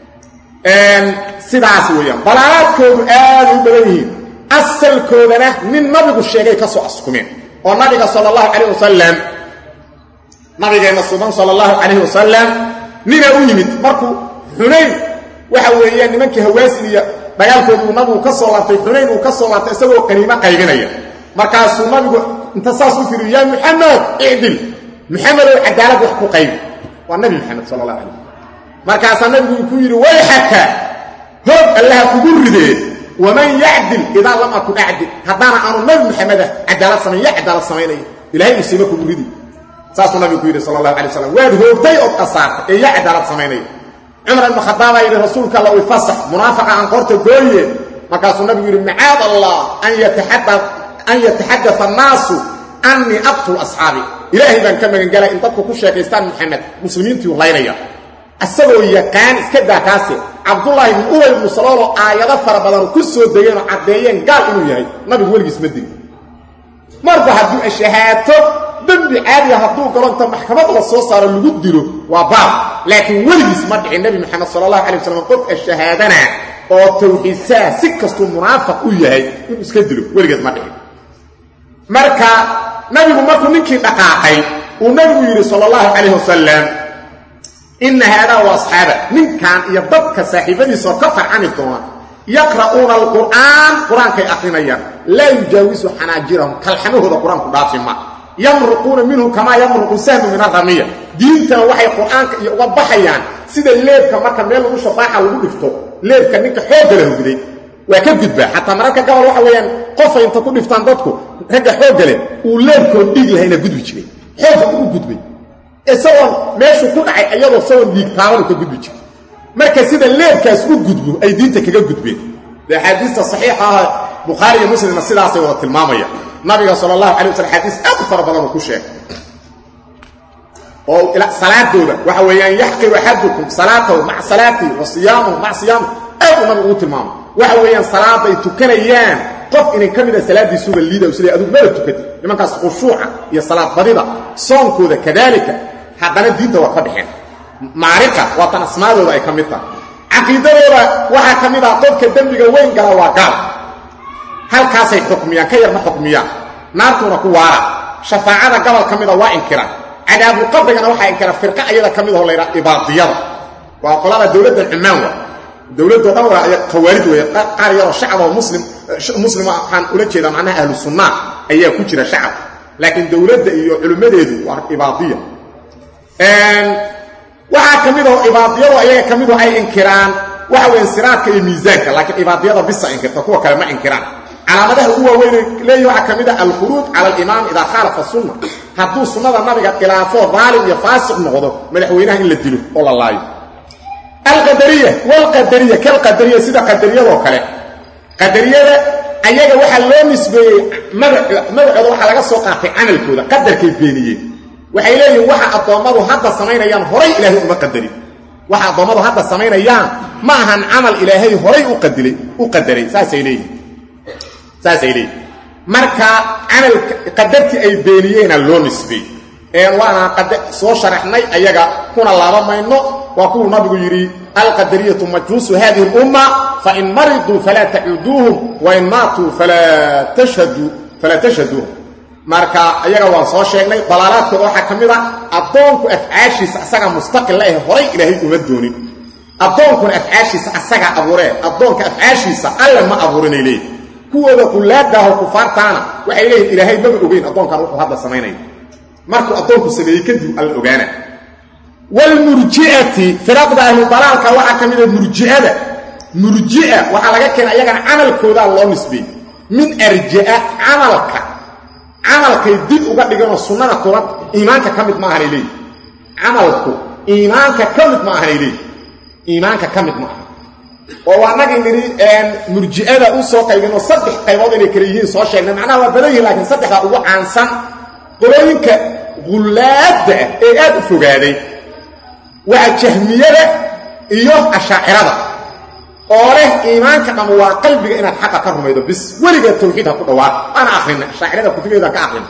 sidaas weeyaan balaadkoodu aad u badan yihiin asalkoodana min nabigu sheegay ka soo askumeen oo nabiga sallallahu alayhi wasallam nabigeena sallallahu alayhi wasallam nina u yimid markuu Hunayn waxa weeyaan nimankii Hawaasiniya dagaalkoodu nabigu ka soo laabtay Hunayn uu ka soo laabtay isagoo qaniimo qaybinaya markaasuu nabigu inta saas u fiiriyo ya Muhammad i'dil Muhammad oo cadaalad wax ku qayb waa nabi Muhammad sallallahu alayhi markaas nabigu ku yiri wayhaka hab Allah kugu ridee waman ya'dil idha lam akun a'dil hadana aanu nabi Muhammad cadaalad sameeyay ilaahay musiiba ku ridii saas nabi ku yiri sallallahu alayhi wasallam waad hoogtay oo qasaartay ee cadaalad sameeyay Umar ibn Khattab ay rasuulka Allah uu fasax munaafiqa aan qorto gooye markaas nabi yiri ma'ad Allah an yatahaddatha an-nas anni aqtul ashabi ilaahi baan ka magan galay in dadku ku sheekaystaan Muhammad muslimiintu laynaya asagoo yaqaan iska daakaasi Abdullah ibn Ubay ibn Salul aayada fara badan ku soo degeen oo cadeeyeen gaal inuu yahay nabi waligiis ma digin marba haduu shahaato dambi caadi haduu galanta maxkamadda la soo saaro lagu dilo waa baab laakiin waligiis ma dhicin nabi Muhammad sallallahu alayhi wasallam qof shahaadana oo tawxiisa si kasto munaafiq u yahay inuu iska dilo waligiis ma dhicin marka nabigu markuu ninkii dhaqaaqay uu nabigu yiri sallallahu alayhi wasallam inna hada wa ashaaba ninkan iyo dadka saaxiibadiisa ka farxani doona yaqra'una al-Qur'an kay aqrinayaan la yujawisu hanajirahum kalxanuhooda quraanku dhaafima yamruquna minhu kama yamruqu sahmu min ar-ramiya diinta waxay quraanka iyo uga baxayaan sida leebka marka meel lagu shafaaxa lagu dhifto leebka ninka xoog leh hugday waa ka gudbaa xataa mararka gabal waxa weeyaan qof inta ku dhiftaan dadku ragga xoog gale uu leebkood dhig lahayna gudbi jiray xoog u gudbay isagoo meeshu ku dhacay ayadoo soo dhiig taaban ka gudbi jiray marka sida leebkaas u gudbo ay diinta kaga gudbeen xadiista saxiixa ah bukhari iyo muslim sidaas ay wada tilmaamaya nabiga sallallahu alayhi wasallam xadiis aad fara badan ku sheegay oo ila salaadooda waxa weeyaan yahqiru ahadukum salatahu ma'a salati wa siyamuhu ma'a siyam ay uu tilmaamo waxa weeyaan salaada ay tukanayaan qof inay kamida salaadiisu liida u siday adigu meel tukatay nimankaas khushuuca iyo salaad badida soonkooda kadalika hadana diinta waa ka bixin maariqa waa tan asmaadooda ay kamid tahay aqeedadooda waxa kamid ah qofka dambiga weyn gala waa gaal halkaas ay xukmiyaan ka yar ma xukmiyaan naartuna ku waara shafaacada gabal kamida waa inkira adaabu qabrigana waxa inkira firqa ayada kamid oo leeyahay ibaadiyada waa qolada dawladda Cumaan dawladda dhawra ay qawarid way qaar yar shacab oo muslim aan ula jeeda macnaha ahlu sunnah ayaa ku jira shacab laakiin dawladda iyo culimadeedu waa ibaadiya waxa kamid oo ibaadiyada ayaga kamid oo ay inkiraan waxa weyn siraadka iyo miisaanka laakiin ibaadiyada bis inkirta kuwa kale ma inkiraan calaamadaha ugu weyn leeyahay waxa kamid ah al-khuruj ala al-imam idha khalafa sunnah hadduu sunnada nabiga khilaafo daalim iyo faasiq noqdo madaxweynaha in la dilo oo la laayo al-qadariyah wal-qadariyah kal-qadariyah sida qadariyada kale qadariyada ayaga waxa loo nisbeeyay magacooda waxa laga soo qaatay amalkooda qadarkay beeniyeen waxay leeyihiin waxa adoomadu hadda sameynayaan horay ilaahay uma qadarin waxa adoomadu hadda sameynayaan ma ahan amal ilaahay horay u qadaray saasay leeyihiin marka amal qadarti ay beeniyeen loo nisbeeyay waana qadar soo sharaxnay ayaga kuna laaba mayno waa kuwa nabigu yiri al-qadariyatu majus hadhihi al-umma fa in maridu fala ta'uduhum wa in matu fala tashhadu marka ayaga waan soo sheegnay dalaalaadkooda waxa kamid ah adoonku afcaashiisa asaga mustaqil ah horay ilaahay uma doonin adoonku afcaashiisa asaga abuuree adoonka afcaashiisa alla ma abuurinay leey kuwada kullaadaha kufaartaana waxay leeyihiin ilaahay ma ogeyn adoonkan wuxuu hadda sameeyay markuu adoonku sameeyay kadib alla ogaana wal murji'ati firaqda ahlu dalaalka waxa kamid ah murji'a waxa laga keenay ayaga amalkooda loo nisbay min arja'a amalkay dib uga dhigano sunnada kooban iimaanka kamid ma ahan ilay amalku iimaanka kamid ma ahan ilay iimaanka kamid ma ahan oo waanaga iniri murji'ada u soo qaybino saddex qaybood inay kala yihiin soo sheegnay macnaha waa badan yihiin laakiin saddexda ugu caansan qolooyinka gulaada ee aad u fogaaday waa jahmiyada iyo ashaacirada oo leh iimaanka dhamma waa qalbiga inaad xaq ka rumaydo bis waliga tawxiidka ku dhawaaq ana akhrina ashaacirada kutubada ka akhrina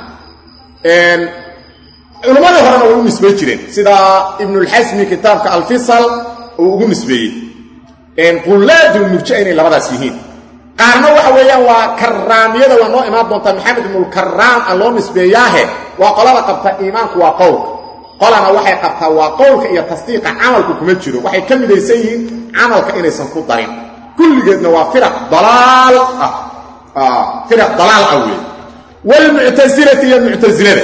culimada horena way u nisbay jireen sida ibn al-hasmi kitabka al-fisal oo ugu nisbeeyay qulaadu murji'ina labadaas yihiin qaarna waxa weeyaan waa karaamiyada waa noo imaan doonta maxamed ibn al-karram loo nisbeeyaahe waa qolada qabta iimaanku waa qowl qolana waxay qabtaa waa qowlka iyo tasdiiqa amalku kuma jiro waxay ka midaysan yihiin amalka inaysan ku darin kulligeedna waa firaq dalaal awey wal mu'tazilati ya mu'tazilada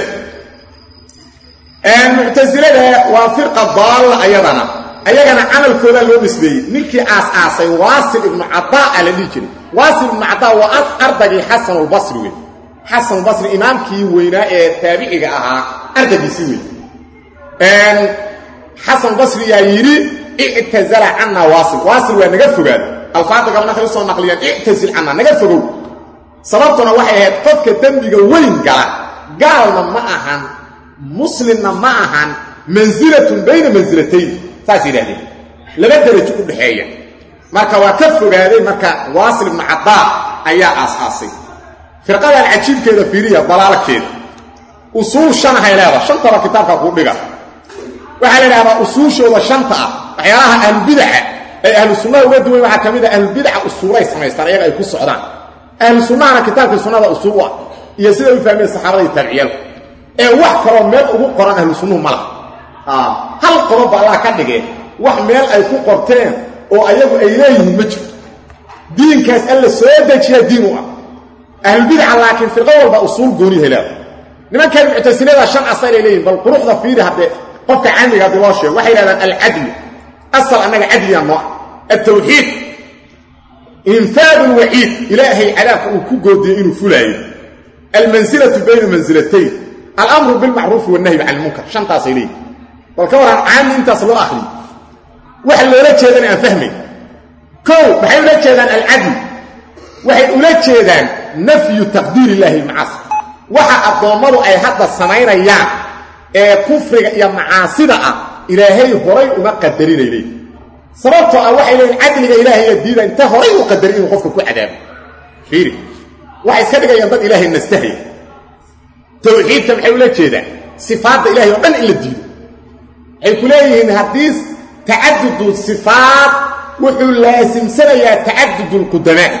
mu'tazilada waa firqa dalaal ayagana amalkooda loo nisbeeyay ninkii aasay waasil ibn ataa la dhijiri waasil ibn ataa waa ardagi hasan al-basri hasan al-basri imaamkii weynaa ee tabi'iga ahaa ardagiisii weyn hasan al-basri yaa yiri i'tazala anna waasil waa naga fogaad alfaada gabana waxay soo naqliyaan i'tazil anna naga fogow sababtuna waxay ahayd qofka dambiga weyn gaalna ma ahan muslimna ma ahan manzilatun bayna manzilatayn فاسيده لبا درجه u dhaxeeya marka waa ka fogaaday marka waasil ibn ataa ayaa asaasay firqada ajiibkeeda fiiriya balaalkeeda usul shan hayleeda shanta kitaabka ku dhiga waxa la yiraahdaa usuushooda shanta ah waxyaalaha al-bid'ah ay ahlu sunnah uga duway waxa kamid ah al-bid'ah usulay samaystaan ayaga ay ku socdaan ahlu sunnahna kitaabka sunnada usul ah iyo sida uu fahmay saxaabada iyo tabi'iyada ee wax kale meel ugu qoran ahlu sunnah malaha hal qodob Allah ka dhigay wax meel ay ku qorteen oo ayagu ay leeyihiin ma jiro diinkaas alla soo dejiya diin u ah ahl bid'a laakiin firqa walba usul gooni helaa nimanka mu'tasilada shan asal ay leeyihiin bal quruxda fiiri hadde qofka caamiga hadii loo sheego waxay yiraahdaan al-adl asal anaga adliya ma at-tawhid إنفاذ الوعيد إلهي عذابك وكوكودي إنه فلاي المنزلة بين منزلتين الأمر بالمعروف والنهي عن المنكر شنطة سيلي والكورة عام انت صلو أخلي وحل أولاد شيئا أن فهمي كو بحي أولاد شيئا العدل وحي أولاد شيئا نفي تقدير الله المعاصي وحا الضمر أي حتى السمعين أيام كفر يا معاصدة إلهي هري وما قدرين إليه sababtoo waxa ilaahay cadliga ilaahay diida inta horay u qadarin qofka ku cadaab fiiri waxa iska dhigayaan dad ilaahay nastahay tawxiidka maxay ula jeedaa sifaadda ilaahay oo dhan in la diido ay ku leeyihiin hadii ta'addud sifaat wuxuu laasimsanayaa ta'addud qudamaa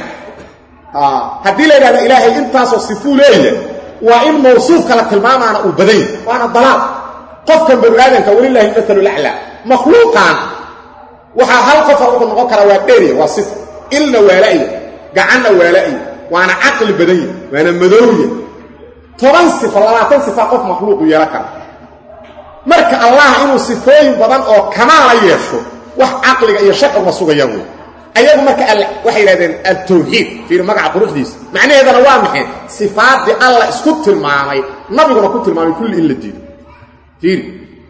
hadii la yiraahdo ilaahay intaas oo sifuu leeyahay waa in mawsuuf kala tilmaamaana u baday waana dalaal qofkan bariidanka walillahi mathalu al-a'la makhluuqan waxa hal qof oo noqon kara waa dheeri waa sif illa walaa'i gacanna walaa'i waana aqli baday waana madooye toban sifa labaatan sifa qof makhluuq yeela kara marka allah inuu sifooyin badan oo kamaal yeesho wax aqliga iyo shaqo ma sugayaan ayagu marka waxay yiraahdeen at-tawhid fi magaca quruxdiis macnaheedana waa maxay sifaadii allah isku tilmaamay nabiguna ku tilmaamay kulli illa diido fiir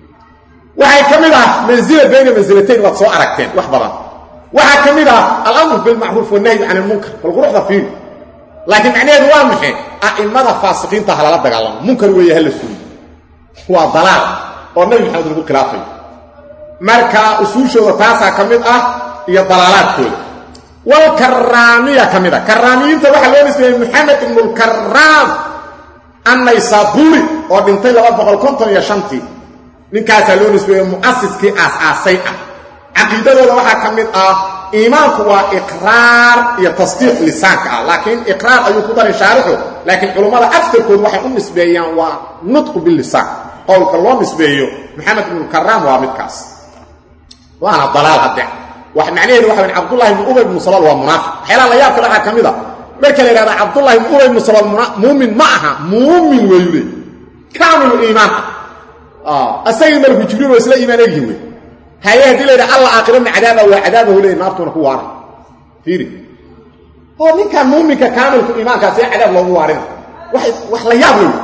waxay kamida manzila bayna manzilatayn wa soo aragteen wax badan waxa kamida al-amr bil ma'ruf wa nahy 'anil munkar wal quruxda fiir laakiin macnaheedu waa maxay a'imada faasiqiinta halala dagaalamo munkar weeye hal suuq waa dalaal oo nabi maxamed lagu khilaafay marka usuushooda taasa kamid ah iyo dalaalaadkooda wal karraamiya kamida karraamiinta waxa loo nisbeeyay Muhammad ibn al-Karram an-Naysaburi oo dhintay 255 ninkaas loo nisbeeyay muassiskii aasay aqeedadooda waxa kamid ah iimaanku waa iqraar iyo tasdiiq lisaanka laakiin iqraar ayuu ku daray shaarixu laakiin culimada aftarkooda waxay u nisbeeyaan waa nutq bil lisaan qowlka loo nisbeeyo Muhammad ibn al-Karram waa midkaas waana dalaal hadda wax macnaheedu waxa weyn Abdullah ibn Ubay ibn Salal waa munaafiq xeela la yaab kala kamida marka la yiraahdo Abdullah ibn Ubay ibn Salal muumin ma aha muumin weeyule kaamil iimaan asay markuu jibriil isla iimaanayay way hay'ad ilaa Allah aakhirna cadaaba wa cadaabahu leey naartuna ku waara fiiri oo ninka muuminka kaamilku iimaanka si cadaab loogu waarin wax la yaab weey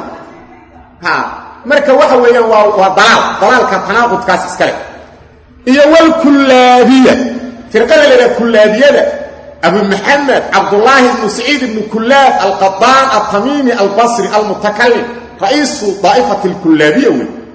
marka waxa weeyaan waa dalaalka tanaaqudkaas iska leh iyo wal kullaabiyya firqada la kullaabiyada abu muhammad abdullah ibn sa'id ibn kullab al-qattan at-tamimi al-basri al-mutakallim رئيس طائفة الكلابية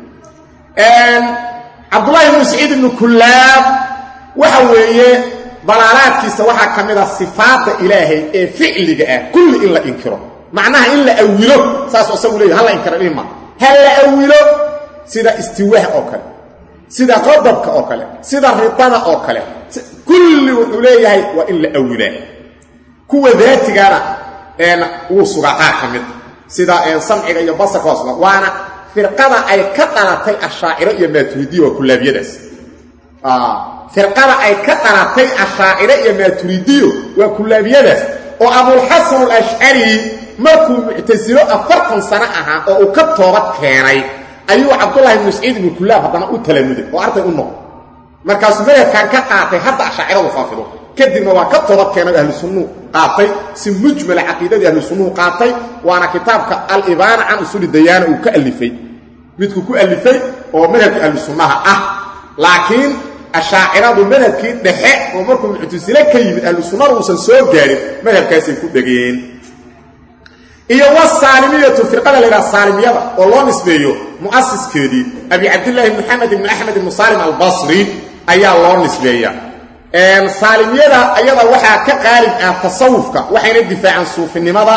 عبدالله بن سعيد بن كلاب وحوية ضلالات كيسا وحا كميدا صفات إلهي فعلك كل إلا إنكره معناها إلا أوله ساسو أسوه ليه هلا إنكره إما هلا أوله سيدا استواه أوكال سيدا غضبك أوكال سيدا رطانة أوكال كل وحوليه وإلا أوله كو ذاتي قانا وصغاقا كميدا sida samciga iyo basarka hoosna waana firqada ay ka qalatay ashaa'ira iyo maaturiidi oo kullaabiyadaas firqada ay ka qalatay ashaa'ira iyo maaturiidi waa kullaabiyadaas oo Abu al-Hasan al-Ash'ari markuu mu'tasilo 40 sano aha oo uu ka toobad keenay ayuu Abdullah ibn Sa'id ibn Kullab hadana u talaamiday oo arday u noqday markaas meelkan ka qaatay hadda ashaa'ira u faafido kadibna waa ka toobad keenay ahlu sunnah qaatay si mujmal aqeedada ahlu sunnah qaatay waana kitaabka al-ibana an usul diyana uu ka alifay midku ku alifay oo madhabka ahlu sunnah laakiin ashaa'iradu madhabkii dhexe oo markuu mu'tasila ka yimid ahlu sunnah uu soo gaarin madhabkaasi ku dhageen iyo wasalimiyatu firqada la salimiyada oo loo nisbeeyo muassiskeedii abi abdullah muhammad ibn ahmad ibn salim al-basri ayaa loo nisbeeyaa salimiyada ayada waxa ka qaalib ah tasawufka waxayna difaacaan suufinimada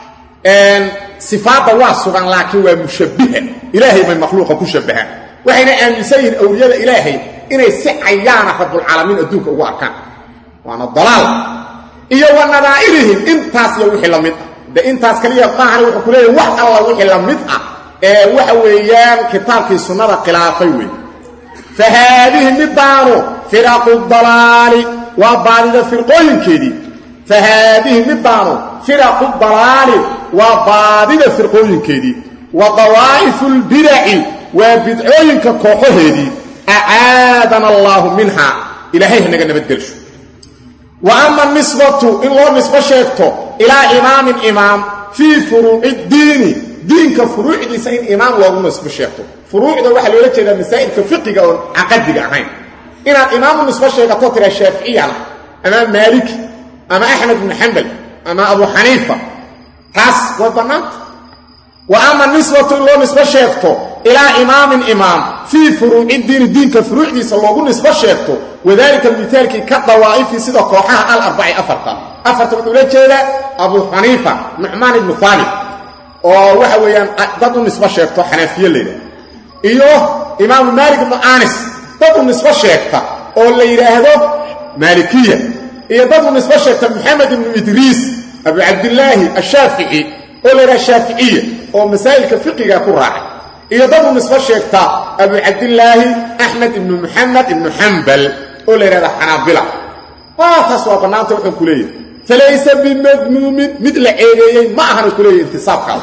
sifaada waa sugan laakiin waa mushabbiha ilaahay ma makhluuqa ku shabaha waxayna aaminsan awliyada ilaahay inay si ayaana rabbul alamin adduunka ugu arkaan waana dalaal iyo wanadaa'irihim intaas iyo wixii la mid ah intaas kaliya qaahana wuxuu ku leeyahay wax alla wixii la mid ah waxa weeyaan kitaabkii sunnada khilaafay weey فهذه مدانو فرق الضلال وبعد فرقين كدي فهذه مدانو فرق الضلال وبعد فرقين كدي وطوائف البدع وبدعين كوخهدي اعاذنا الله منها الهي نغا نبدلش وأما النسبة إن الله نسبة شيكتو إلى إمام في فروع الدين دينك فروع دي سين إمام الله نسبة شيكتو فروع ده واحد يقول لك مسائل كفقه أو عقدي عين إن الإمام نسبة شيكتو ترى الشافعي أمام مالك أما أحمد بن حنبل أما أبو حنيفة تاس وضمات وأما النسبة الله نسبة شيكتو إلى إمام في فروع الدين دين كفروع دي سلوغون نسبة شيكتو وذلك المثال كي كالضوائف في سيدة قوحاها الأربع أفرطة بتقولي جيدة أبو حنيفة نعمان بن ثالث وحويا ضدوا نسبة شيكتو حنفية الليلة إيوه إمام مالك بن آنس ضدوا نسبة شيكتو اللي يراهدو مالكية إيه ضدوا نسبة شيكتو محمد بن إدريس أبو عبد الله الشافعي اللي يرى الشافعية ومسائل كفقه كراعي يضرب نصف الشيختا أبو عبد الله أحمد بن محمد بن حنبل قول لي هذا حنابلة فاسوا بنانته وحن كلية فليس بمذموم مثل عينيين ما أهل كلية انتصاب خالص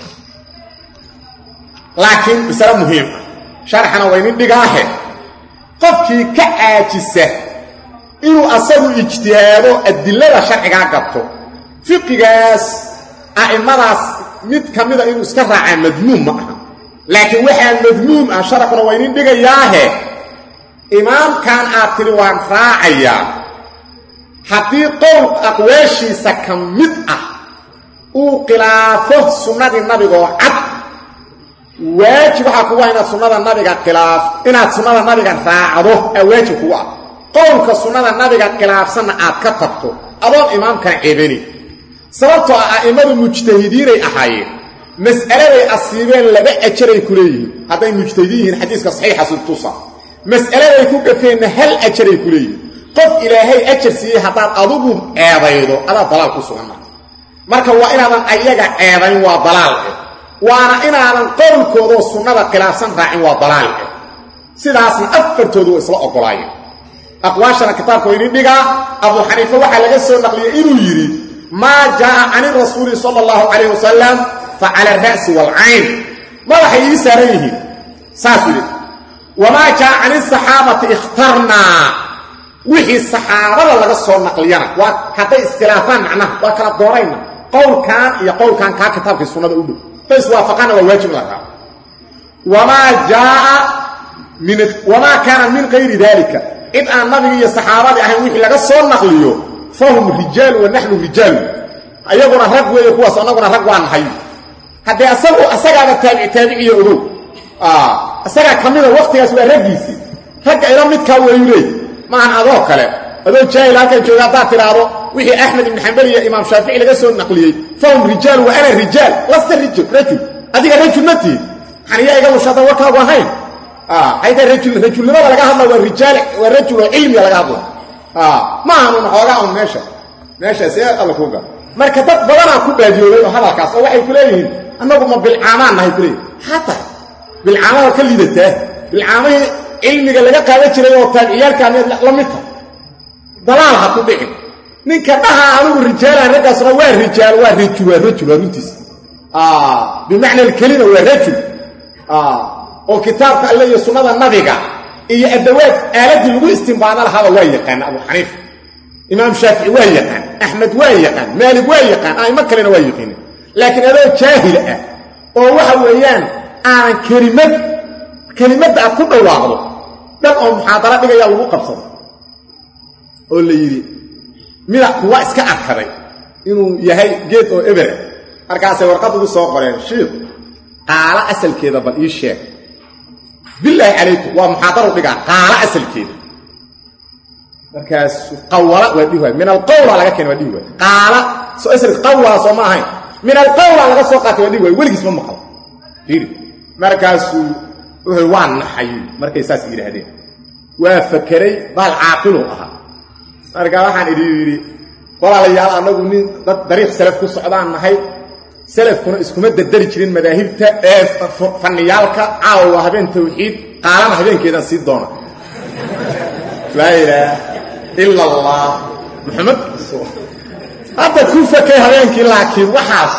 لكن بسرعة مهمة شرحنا وينين بقاهي قفكي كعاجسة إنه أصدوا اجتهاده الدلالة شرحي قابته فقهاس أئمراس مد كميدا إنه اسكرع عن مذموم معها لكن وحي المذموم شرحنا وينين بقاهي إمام كان آتلوان راعيا حتى قول أقواشي سكمدأ وقلافه سنة النبي وعد واجب حقوة إن سنة النبي قلاف إن سنة النبي راعده واجب هو قولك سنة النبي قلاف سنة كتبته أظن إمام كان عيبني سببت أئمة المجتهدين أحايين مسألة أصيبين لبقى أجري كليه هذا المجتهدين حديثك صحيح سلطوصة مسألة يكون كفين هل أجري كليه قف إلهي أجر سيه حتى أضبهم أيضايضو هذا ضلال كسوهنا marka waa inaadan ayaga eedayn waa dalaal waana inaadan qowlkooda sunnada khilaafsan raacin waa dalaal sidaasna afartoodu isla ogolaayeen aqwaashana kitaabka weyn dhiga Abu Hanifa waxa laga soo naqliyay inuu yiri ma jaa an rasuul sallallahu alayhi wasallam fa ala ar-ra's wal 'ayn ma waxay saarayihiin saasiri wama jaa an as-sahabati ikhtarna wixii saxaabada laga soo naqliyana waa haday iskhilaafaan macnaha waa kala doorayna قول كان يقول كان كتاب السنة الأولى فإسوافقنا وواجب لها وما كان من غير ذلك إذ أن النبي الصحابة أهمين لك الصور نقليه فهم رجال ونحن رجال أيضنا رقوة يقوى صنعنا رقوة عن حي حتى أساق التابعي يقولوا أساق كمينة وقت يسوى رقيسي رقا إلى متكوى يليه ما عن أضوه كلام أدو جاي لكن جوغاتات ترارو وحي أحمد بن حنبل يا إمام شافعي لغا سو نقليي فهم رجال وأنا رجال لست رجل أديك رجل متي حنيا إيقا شاطا وكا وهين هيدا رجل لما لغا هذا والرجال والرجل علمي لغا هذا ما عنو نحوغاهم ماشا سيئة الله كوغا مركبات بلانا كوباديو ليو هذا كاس وحي كليهين أنه بالعامان نهي كليه حتى بالعامان كليدته بالعامان علمي لغا قادة جري وطابعيال كان لمتها ضلال حتو بيحب ninka dhaha anigu rijaal ragaas waa rijaal runtiis bimaana kalima waa rajul oo kitaabka Allah iyo sunnada nabiga iyo adawaad aaladi lagu istinbaada lahaa waa yaqaan Abu Hanifa Imam Shafi'i waa yaqaan Ahmad waa yaqaan Malik waa yaqaan ay makalena waa yaqaan laakiin adoo jaahil ah oo waxa weeyaan aan kalimada ku dhawaaqdo dad oo muhaadara dhigaya lagu qabsado oo la yiri mira kuwa iska arkaday inuu yahay geed oo eber markaas ay warqad ugu soo qoreen sheekh qaala asalkeeda bal ii sheeg billahi alaykum wa muhadara dhiga qaala asalkeeda markaas qawla wadii min alqawla laga keenay wadii qaala soo asal qawla soo ma ahayn min alqawla laga soo qaatay wadii waligiis ma maqal fiiri markaas wuxuu waan naxay markay saas yiraahdeen waa fakiray bal aaqilu aha marka waxaan idin walaalayaal anagu nin dad dariiq salaf ku socdaan nahay salafkuna iskuma dadari jirin madaahibta ee faniyalka aawa habeen tawxiid qaalana habeenkeedan si doona la ilaaha illa allah muhammad hada kufa kay habeenkii laakiin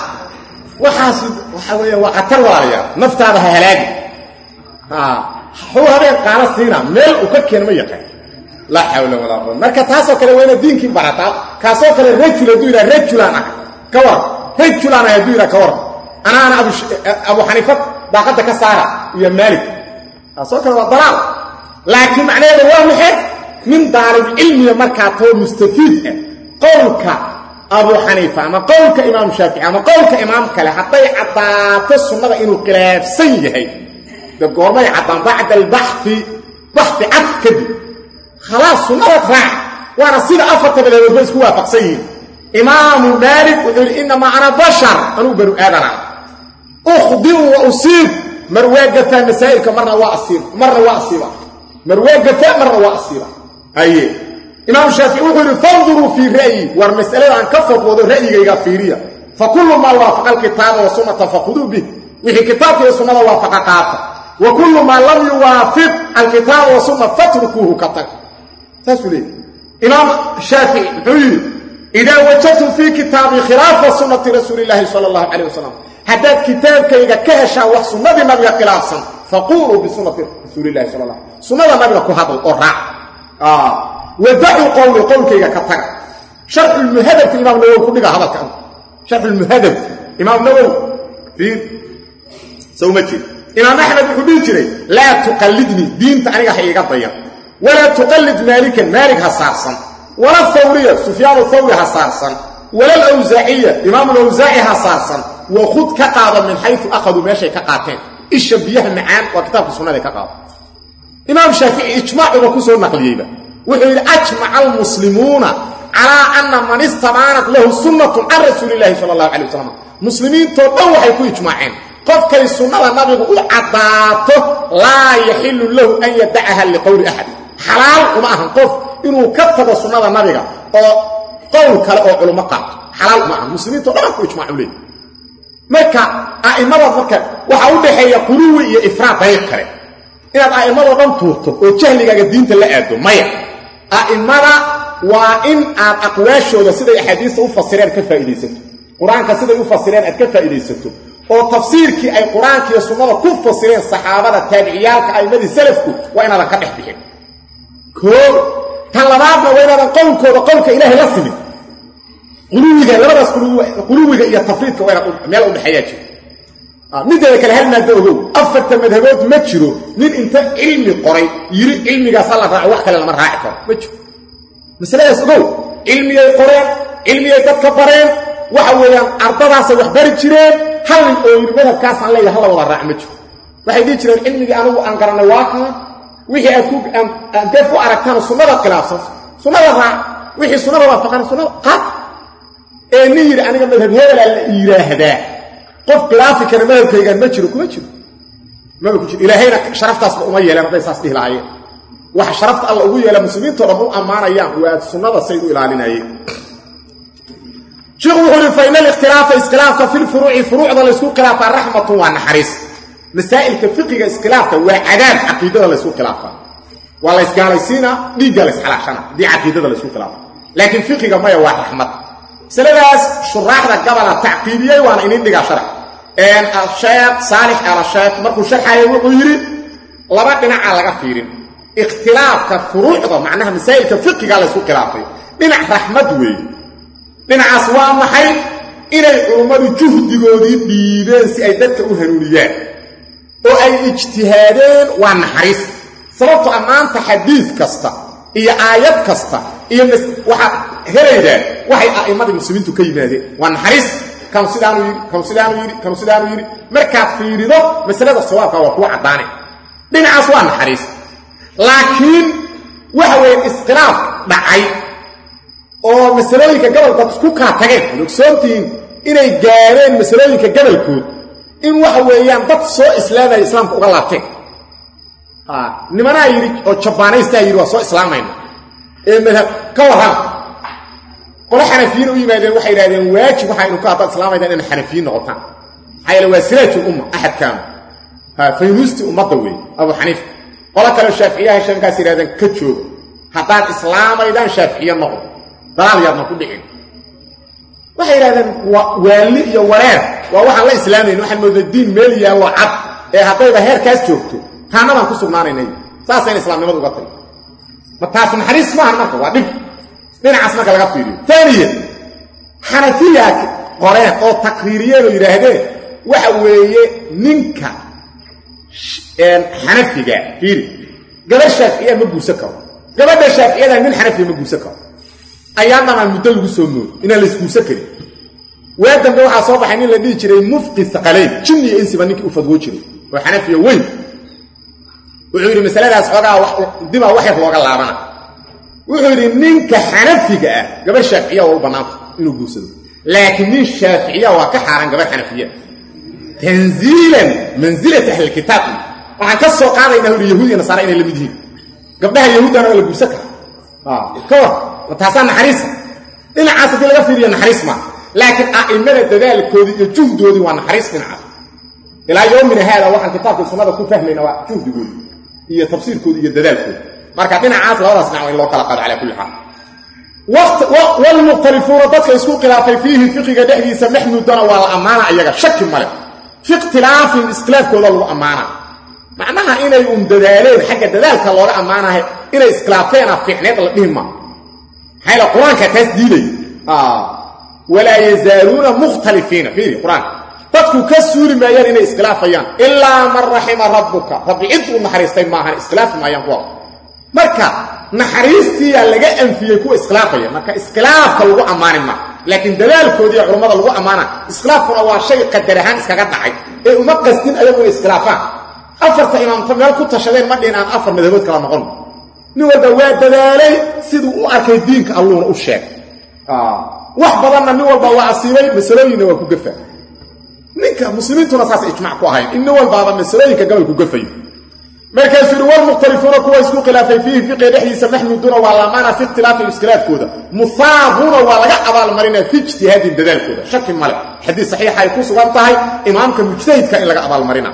waxa weeye waa qatar walaalayaal naftaada ha halaag huwa habeen qaala siina meel u ka keenay ma yaqaan لا حول ولا قوة marka taasoo kale weena diinkii barata kaasoo kale rajul adu ila rajulana ka war rajulana adu ila ka war ana abu hanifa daaqada ka saara iyo malik taasoo kale waa dalaal laakiin macnaheedu waa maxay min daalib ilmi marka too mustafiid qowlka abu hanifa ama qowlka imam shafi'i ama qowlka imam kale haday cadaato sunnada inuu khilaafsan yahay da goormay cadaan bacda al-bahthi bahthi akadi خلاص سنة راح وانا سيدة أفضل بالبس هو فقسيه إمام مالك يقول إنما أنا بشر أنا بنو آدم أخذي وأصيب مرواقة مسائل كمرة وأصيب مرة وأصيبة مرواقة مرة وأصيبة أيه إمام الشافعي يقول فانظروا في رأيي والمسألة عن كفر وضع رأيي غفيرية فكل ما وافق الكتاب والسنة فخذوا به وفي كتاب والسنة وافق قاطع وكل ما لم يوافق الكتاب والسنة فاتركوه كتك تسولي إمام الشافعي يقول إذا وجدت في كتاب خلاف سنة رسول الله صلى الله عليه وسلم حتى كتاب كي كهشا وسنة النبي خلافا فقولوا بسنة رسول الله صلى الله عليه وسلم سنة النبي كهذا القرع ودعوا قول كي كتر شرح المهدف الإمام النووي كل هذا كان شرح المهدف إمام النووي في سومتي إمام أحمد يقول لا تقلدني دين تعني حقيقة طيب ولا تقلد مالك هصارصا ولا الثورية سفيان الثوري هصارصا ولا الأوزاعية إمام الأوزاعي هصارصا وخذ كقاضا من حيث أخذوا ماشي كقاتين الشبيه المعان وكتاب السنة كقاضا إمام شافعي إجماع وكسر النقلية ويقول أجمع المسلمون على أن من استمانت له السنة عن رسول الله صلى الله عليه وسلم مسلمين تضوح يكون إجماعين قف كي السنة النبي يقول عطاته لا يحل له أن يدعها لقول أحد حلال ومعهم قف إنه كتب السنة النبي قول كلا علماء قاط حلال معهم مسلمين تضوح يكون إجماعوا ليه مكة أئمة مكة وحاول بحي يقولوا إفراط هيكره إن أئمة ضم توتو وجهل الدين تلاقيه مايا أئمة وإن أقواشوا سيدة حديث وفسرين كفائدة قرآن كسيدة وفسرين كفائدة oo tafsiirkii ay quraanka iyo sunnada ku fasireen saxaabada tabiiciyalka ay madi salafku waa inaad ka dhex bixin talabaadna waa inaad qowlka ilaahay la simin quluwiga labadaas quluwiga iyo tafriidka waa inaad meel u dhaxayaaji midda kale hal maada ogow afarta madhabood ma jiro nin inta cilmi qoray yiri cilmigaas la raaco wax kale lama raaci karo ma jiro masaladaas ogow cilmiyay qoreen cilmiyay dadka bareen waxa weeyaan ardadaas wax bari jireen hal oo yirmada kaas aan leeyahay hal wada raac ma jiro waxay dhigi jireen cilmiga anigu aan garanay waaqa wixii aan def u aragtaan sunnada khilaafsan sunnada raac wixii sunnada waafaqan sunnada qad ee niir aniga madhab hebel la yiraahdaa qof khilaafi kara madhabkayga ma jiro kuma jiro ma ku jiro ilaahayna sharaftaas uma yeelan haday saas dhihlaayeen waxa sharafta Allah ugu yeelay muslimiinta oo dhan amaanayaan waa sunnada say u ilaalinayeen شيخ يقول فإن الاختلاف اسخلاف في الفروع فروع ذا لسوء خلاف الرحمة والنحريس مسائل كفقه اسخلاف وعذاب عقيدة ذا لسوء خلاف والله اسقال سينا دي جالس على عشان دي عقيدة ذا لسوء خلاف لكن فقه ما هو رحمة سلباس شرح ذا قبل تعقيدية وانا إنين دي شرح ان الشيخ صالح على الشيخ مركو شرح يقول لبقنا على غفير اختلاف كفروع ذا معناها مسائل كفقه لسوء خلاف دين رحمة وي dhinacaas waa maxay inay ummadu juhdigoodii dhiibeen si ay dadka u hanuuniyaan oo ay ijtihaadeen waa naxariis sababtoo amaanta xadiis kasta iyo aayad kasta iyo waxa helayeen waxay a'immada muslimiintu ka yimaadeen waa naxariis kan sidaanu yiri marka fiirido masalada sawaabka waa ku cadaanay dhinacaas waa naxariis laakiin waxa weeye iskhilaaf dhacay oo masalooyinka gobolka isku ka tageen luxoontiin inay gaareen masalooyinka gobolkood in waxa weeyaan dad soo islaamay islaamka uga laabteen nimana yiri oo jabaanaysta yiri waa soo islaamayna ee madhab ka waran qolo xanafiin u yimaadeen waxay yiraahdeen waajib waxa inuu ka hadal islaamaydan in xanafiin noqotaan hayla waasiratu umma ahad kaam faynusti ummadda weey abu xaniif qolo kale shaafiiciyaha shankaas yiraahdeen ka joog hadaan islaamaydan shaafiiciya noqdo dalaal yaadna ku dhicin waxay yiraahdeen waali iyo wareer waa waxa la islaameen waxa moodo diin meel yaalo cad ee hadayba heerkaas joogto taanadan ku sugnaanaynay saasay islaamnimadu uga tagay taas naxariis maahan marka waa dhib dhinacaas marka laga fiiriyo taaniya xanafiya qoreen oo takriiriyeen oo yiraahdeen waxa weeye ninka xanafiga fiiri gabadha shaaficiya ma guursan karo gabadha shaafciyada nin xanafiya ma guursan karo ayaana muddo lagu soo mood inaan la isguursan karin waadambe waxa soo baxay in la dhigi jiray mufqi thaqalayn jinni insiba ninka u fadwo jiray oo xanafiya weyn wuxuu yiri masaladaas xogaa wax dib wax looga laabana wuxuu yiri ninka xanafiga ah gabadha shaaficiya oo banaanka inuu guursado laakiin nin shaaficiya waa ka xaraan gabadha xanafiya tanziilan manzilat ahli alkitab waxa ka soo qaadayna yahuudi iyo nasaara inay la mid yihiin gabdhaha yahuudana la guursan karo taasaan naxariis dhinacaas hadii laga fiiriyo naxariis ma laakiin a'imada dadaalkoodii iyo juhdoodii waa naxariis dhinacaas ilaa yoomina hada waxaan kitaabka sunnada ku fahmayna waa juhdigoodii iyo tafsiirkoodii iyo dadaalkoodii marka dhinacaas labadaas dhinac in loo kala qaado ala kulli xaal waqt wal mukhtalifuna dadka isku khilaafay fiihi fiqiga dhexdiisa mahmudana waa la amaana ayaga shaki male fi ikhtilaafin iskhilaafkooda lagu amaana macnaha inay dadaaleen xagga dadaalka looga amaanahay inay iskhilaafeen fiicneed la dhihma hayla quraanka tasdiilay wala yazaluna mukhtalifina fi quraan dadku ka suuli maayaan inay iskhilaafayaan illa man rahima rabbuka rabbi intu naxariistay maahan iskhilaaf maayaan kuwa marka naxariistii laga anfiyay kuwa iskhilaafaya marka iskhilaafka lagu amaanay ma laakiin dadaalkoodii culimada lagu amaana iskhilaafkuna waa shay qadar ahaan iskaga dhacay ee uma qasdin ayagu iskhilaafaan afarta imaamta meel ku tashadeen ma dhinaan afar madhabood kala noqon nin walba waa dadaalay siduu u arkay diinka Allahna u sheeg wax badanna nin walba waa asiibay masalooyinna waa ku gafaa ninka muslimiintuna saas ijmaac ku ahayn in walba masalooyinka gabal ku gafayo markaas uu wal mukhtalifuna kuwa isku khilaafay fihi fiqi dhexdiisa mahmuduna waa laamaana fi ikhtilaafi iskhilaafkooda musaabuna waa laga abaal marina fi ijtihaadin dadaalkooda shaki male xadiis saxiix ay ku sugan tahay imaamka mujtahidka in laga abaal marina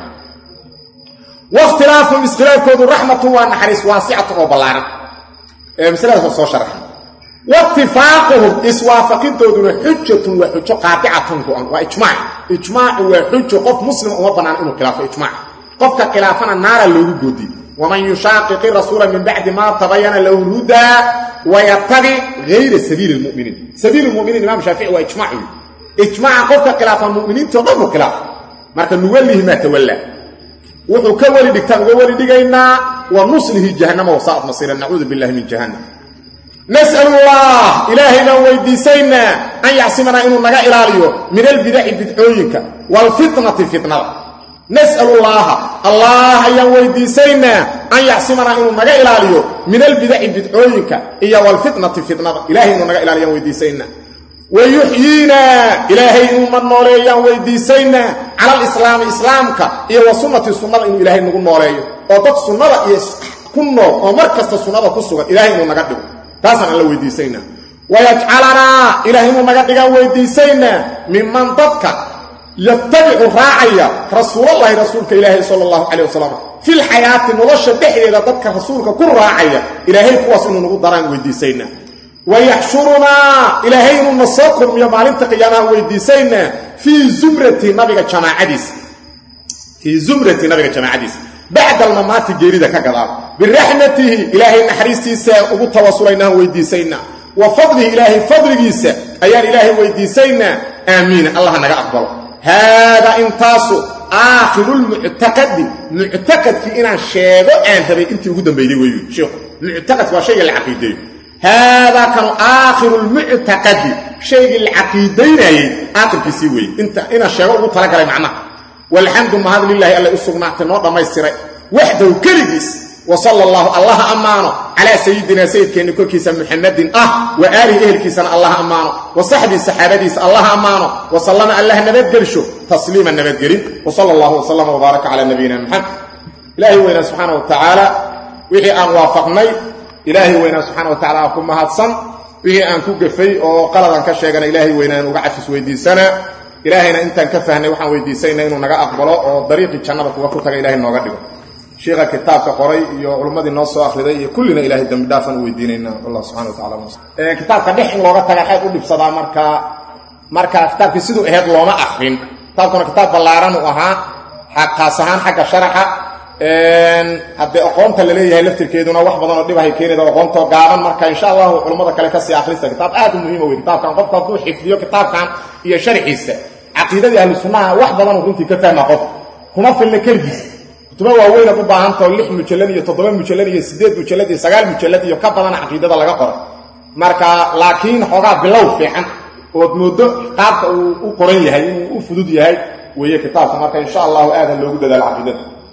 واختلاف اسخلاف كود رحمه ونحرس واسعه وبلارن مثلا سو شرح واتفاقهم اسوافقين تودنا حجه وحجه قاطعه واجماع وحجه قف مسلم وبنان انه خلاف اجماع قف خلافنا النار لو غودي ومن يشاقق الرسول من بعد ما تبين له الهدى ويتبع غير سبيل المؤمنين سبيل المؤمنين الامام الشافعي اجماع قف خلاف المؤمنين تضم خلاف marka nuwalihi ma tawalla wuxuu ka wali dhigtaan uga wali dhigaynaa wa nuslihi jahannama wa sa'at masira na'udhu billahi min jahannam nas'alullah ilahina waydiisayna an ya'simana inuu naga ilaaliyo min al-bid'i bid'ooyinka wal fitnati fitnada nas'alullah allah ayan waydiisayna an ya'simana inuu naga ilaaliyo min al-bid'i bid'ooyinka iyo wal fitnati fitnada ilahina naga ilaaliyo waydiisayna ويحيينا إلهي من نوليا ويديسينا على الإسلام إسلامك إيه وسنة السنة إنه إلهي نقول نوليا وطاق السنة كنو ومركز السنة كسوة إلهي من نقدم تاسم الله ويديسينا ويجعلنا إلهي من نقدم ويديسينا ممن تبك يتبع الراعية رسول الله رسولك إلهي صلى الله عليه وسلم في الحياة نرشد بحر إذا تبك رسولك كل راعية إلهي كواس إنه نقول دران ويديسينا ويحشرنا إلهي النصاكم يا معلم تقيانا ويديسينا في زمرة نبيك جماعديس في زمرة نبيك جماعديس بعد الممات الجريدة كقضاء برحمته إلهي النحريستي سأقول توصلنا ويديسينا وفضله إلهي فضل جيسا أيان إلهي ويديسينا آمين الله نقع أقبل هذا انتاسو آخر المعتقد معتقد في إنا الشيء أنت انت وجودا بيدي ويو شيخ معتقد وشيء العقيدي هذا كان آخر المعتقد شيء العقيدين آخر كسيوي انت انا الشيء وطلق لي معناه والحمد لله لله ألا أسقنا تنوض ما يسيري وحده كريس وصلى الله أمانه على سيدنا سيد كأن كل كيسان محمد وآله إهل كيسان الله أمانه وصحبه السحابة الله أمانه وصلنا الله النبات قرشه تسليما النبات قرين وصلى الله وسلم وبارك على نبينا محمد إلهي وإنا سبحانه وتعالى وحي أن وافقني إلهي وإنا سبحانه وتعالى أكون مهدسا وهي أن كوكفي وقلدا كشيغنا إلهي وإنا نقعفس ويديسانا إلهينا إنتا كفهنا وحن ويديسينا إنو نقع أقبله وطريق الجنة وكوتك إلهي نوغدقه شيخ كتاب كقري علماء النص وآخر كلنا إلهي الدم دافا ويديننا الله سبحانه وتعالى كتاب كدحن لغتك حيث قل بصدا مركا كتاب كسيدو إهد لوما أخرين كتاب بلاران وها حق سهان حق شرحة hadde aqoonta la leeyahay laftirkeeduna wax badan oo dhibahay keenayda aqoonto gaaban marka insha Allah culimada kale ka sii akhrista kitaab aad u muhiim ah kitaabkan qofka hadduu xifdiyo kitaabkan iyo sharxiisa aqeedada ahlu sunnaha wax badan oo runtii ka fahma qof kuma filna kaligiis kutuba waaweyn u baahan tahay 6 mujallad iyo 7 mujallad iyo 8 mujallad iyo 9 mujallad iyo ka badan aqeedada laga qoro marka laakiin xogaa bilow fiican oo moodo qaabka uu qoran yahay inuu u fudud yahay weeye kitaabka marka insha Allah aad loogu dadaal aqeedada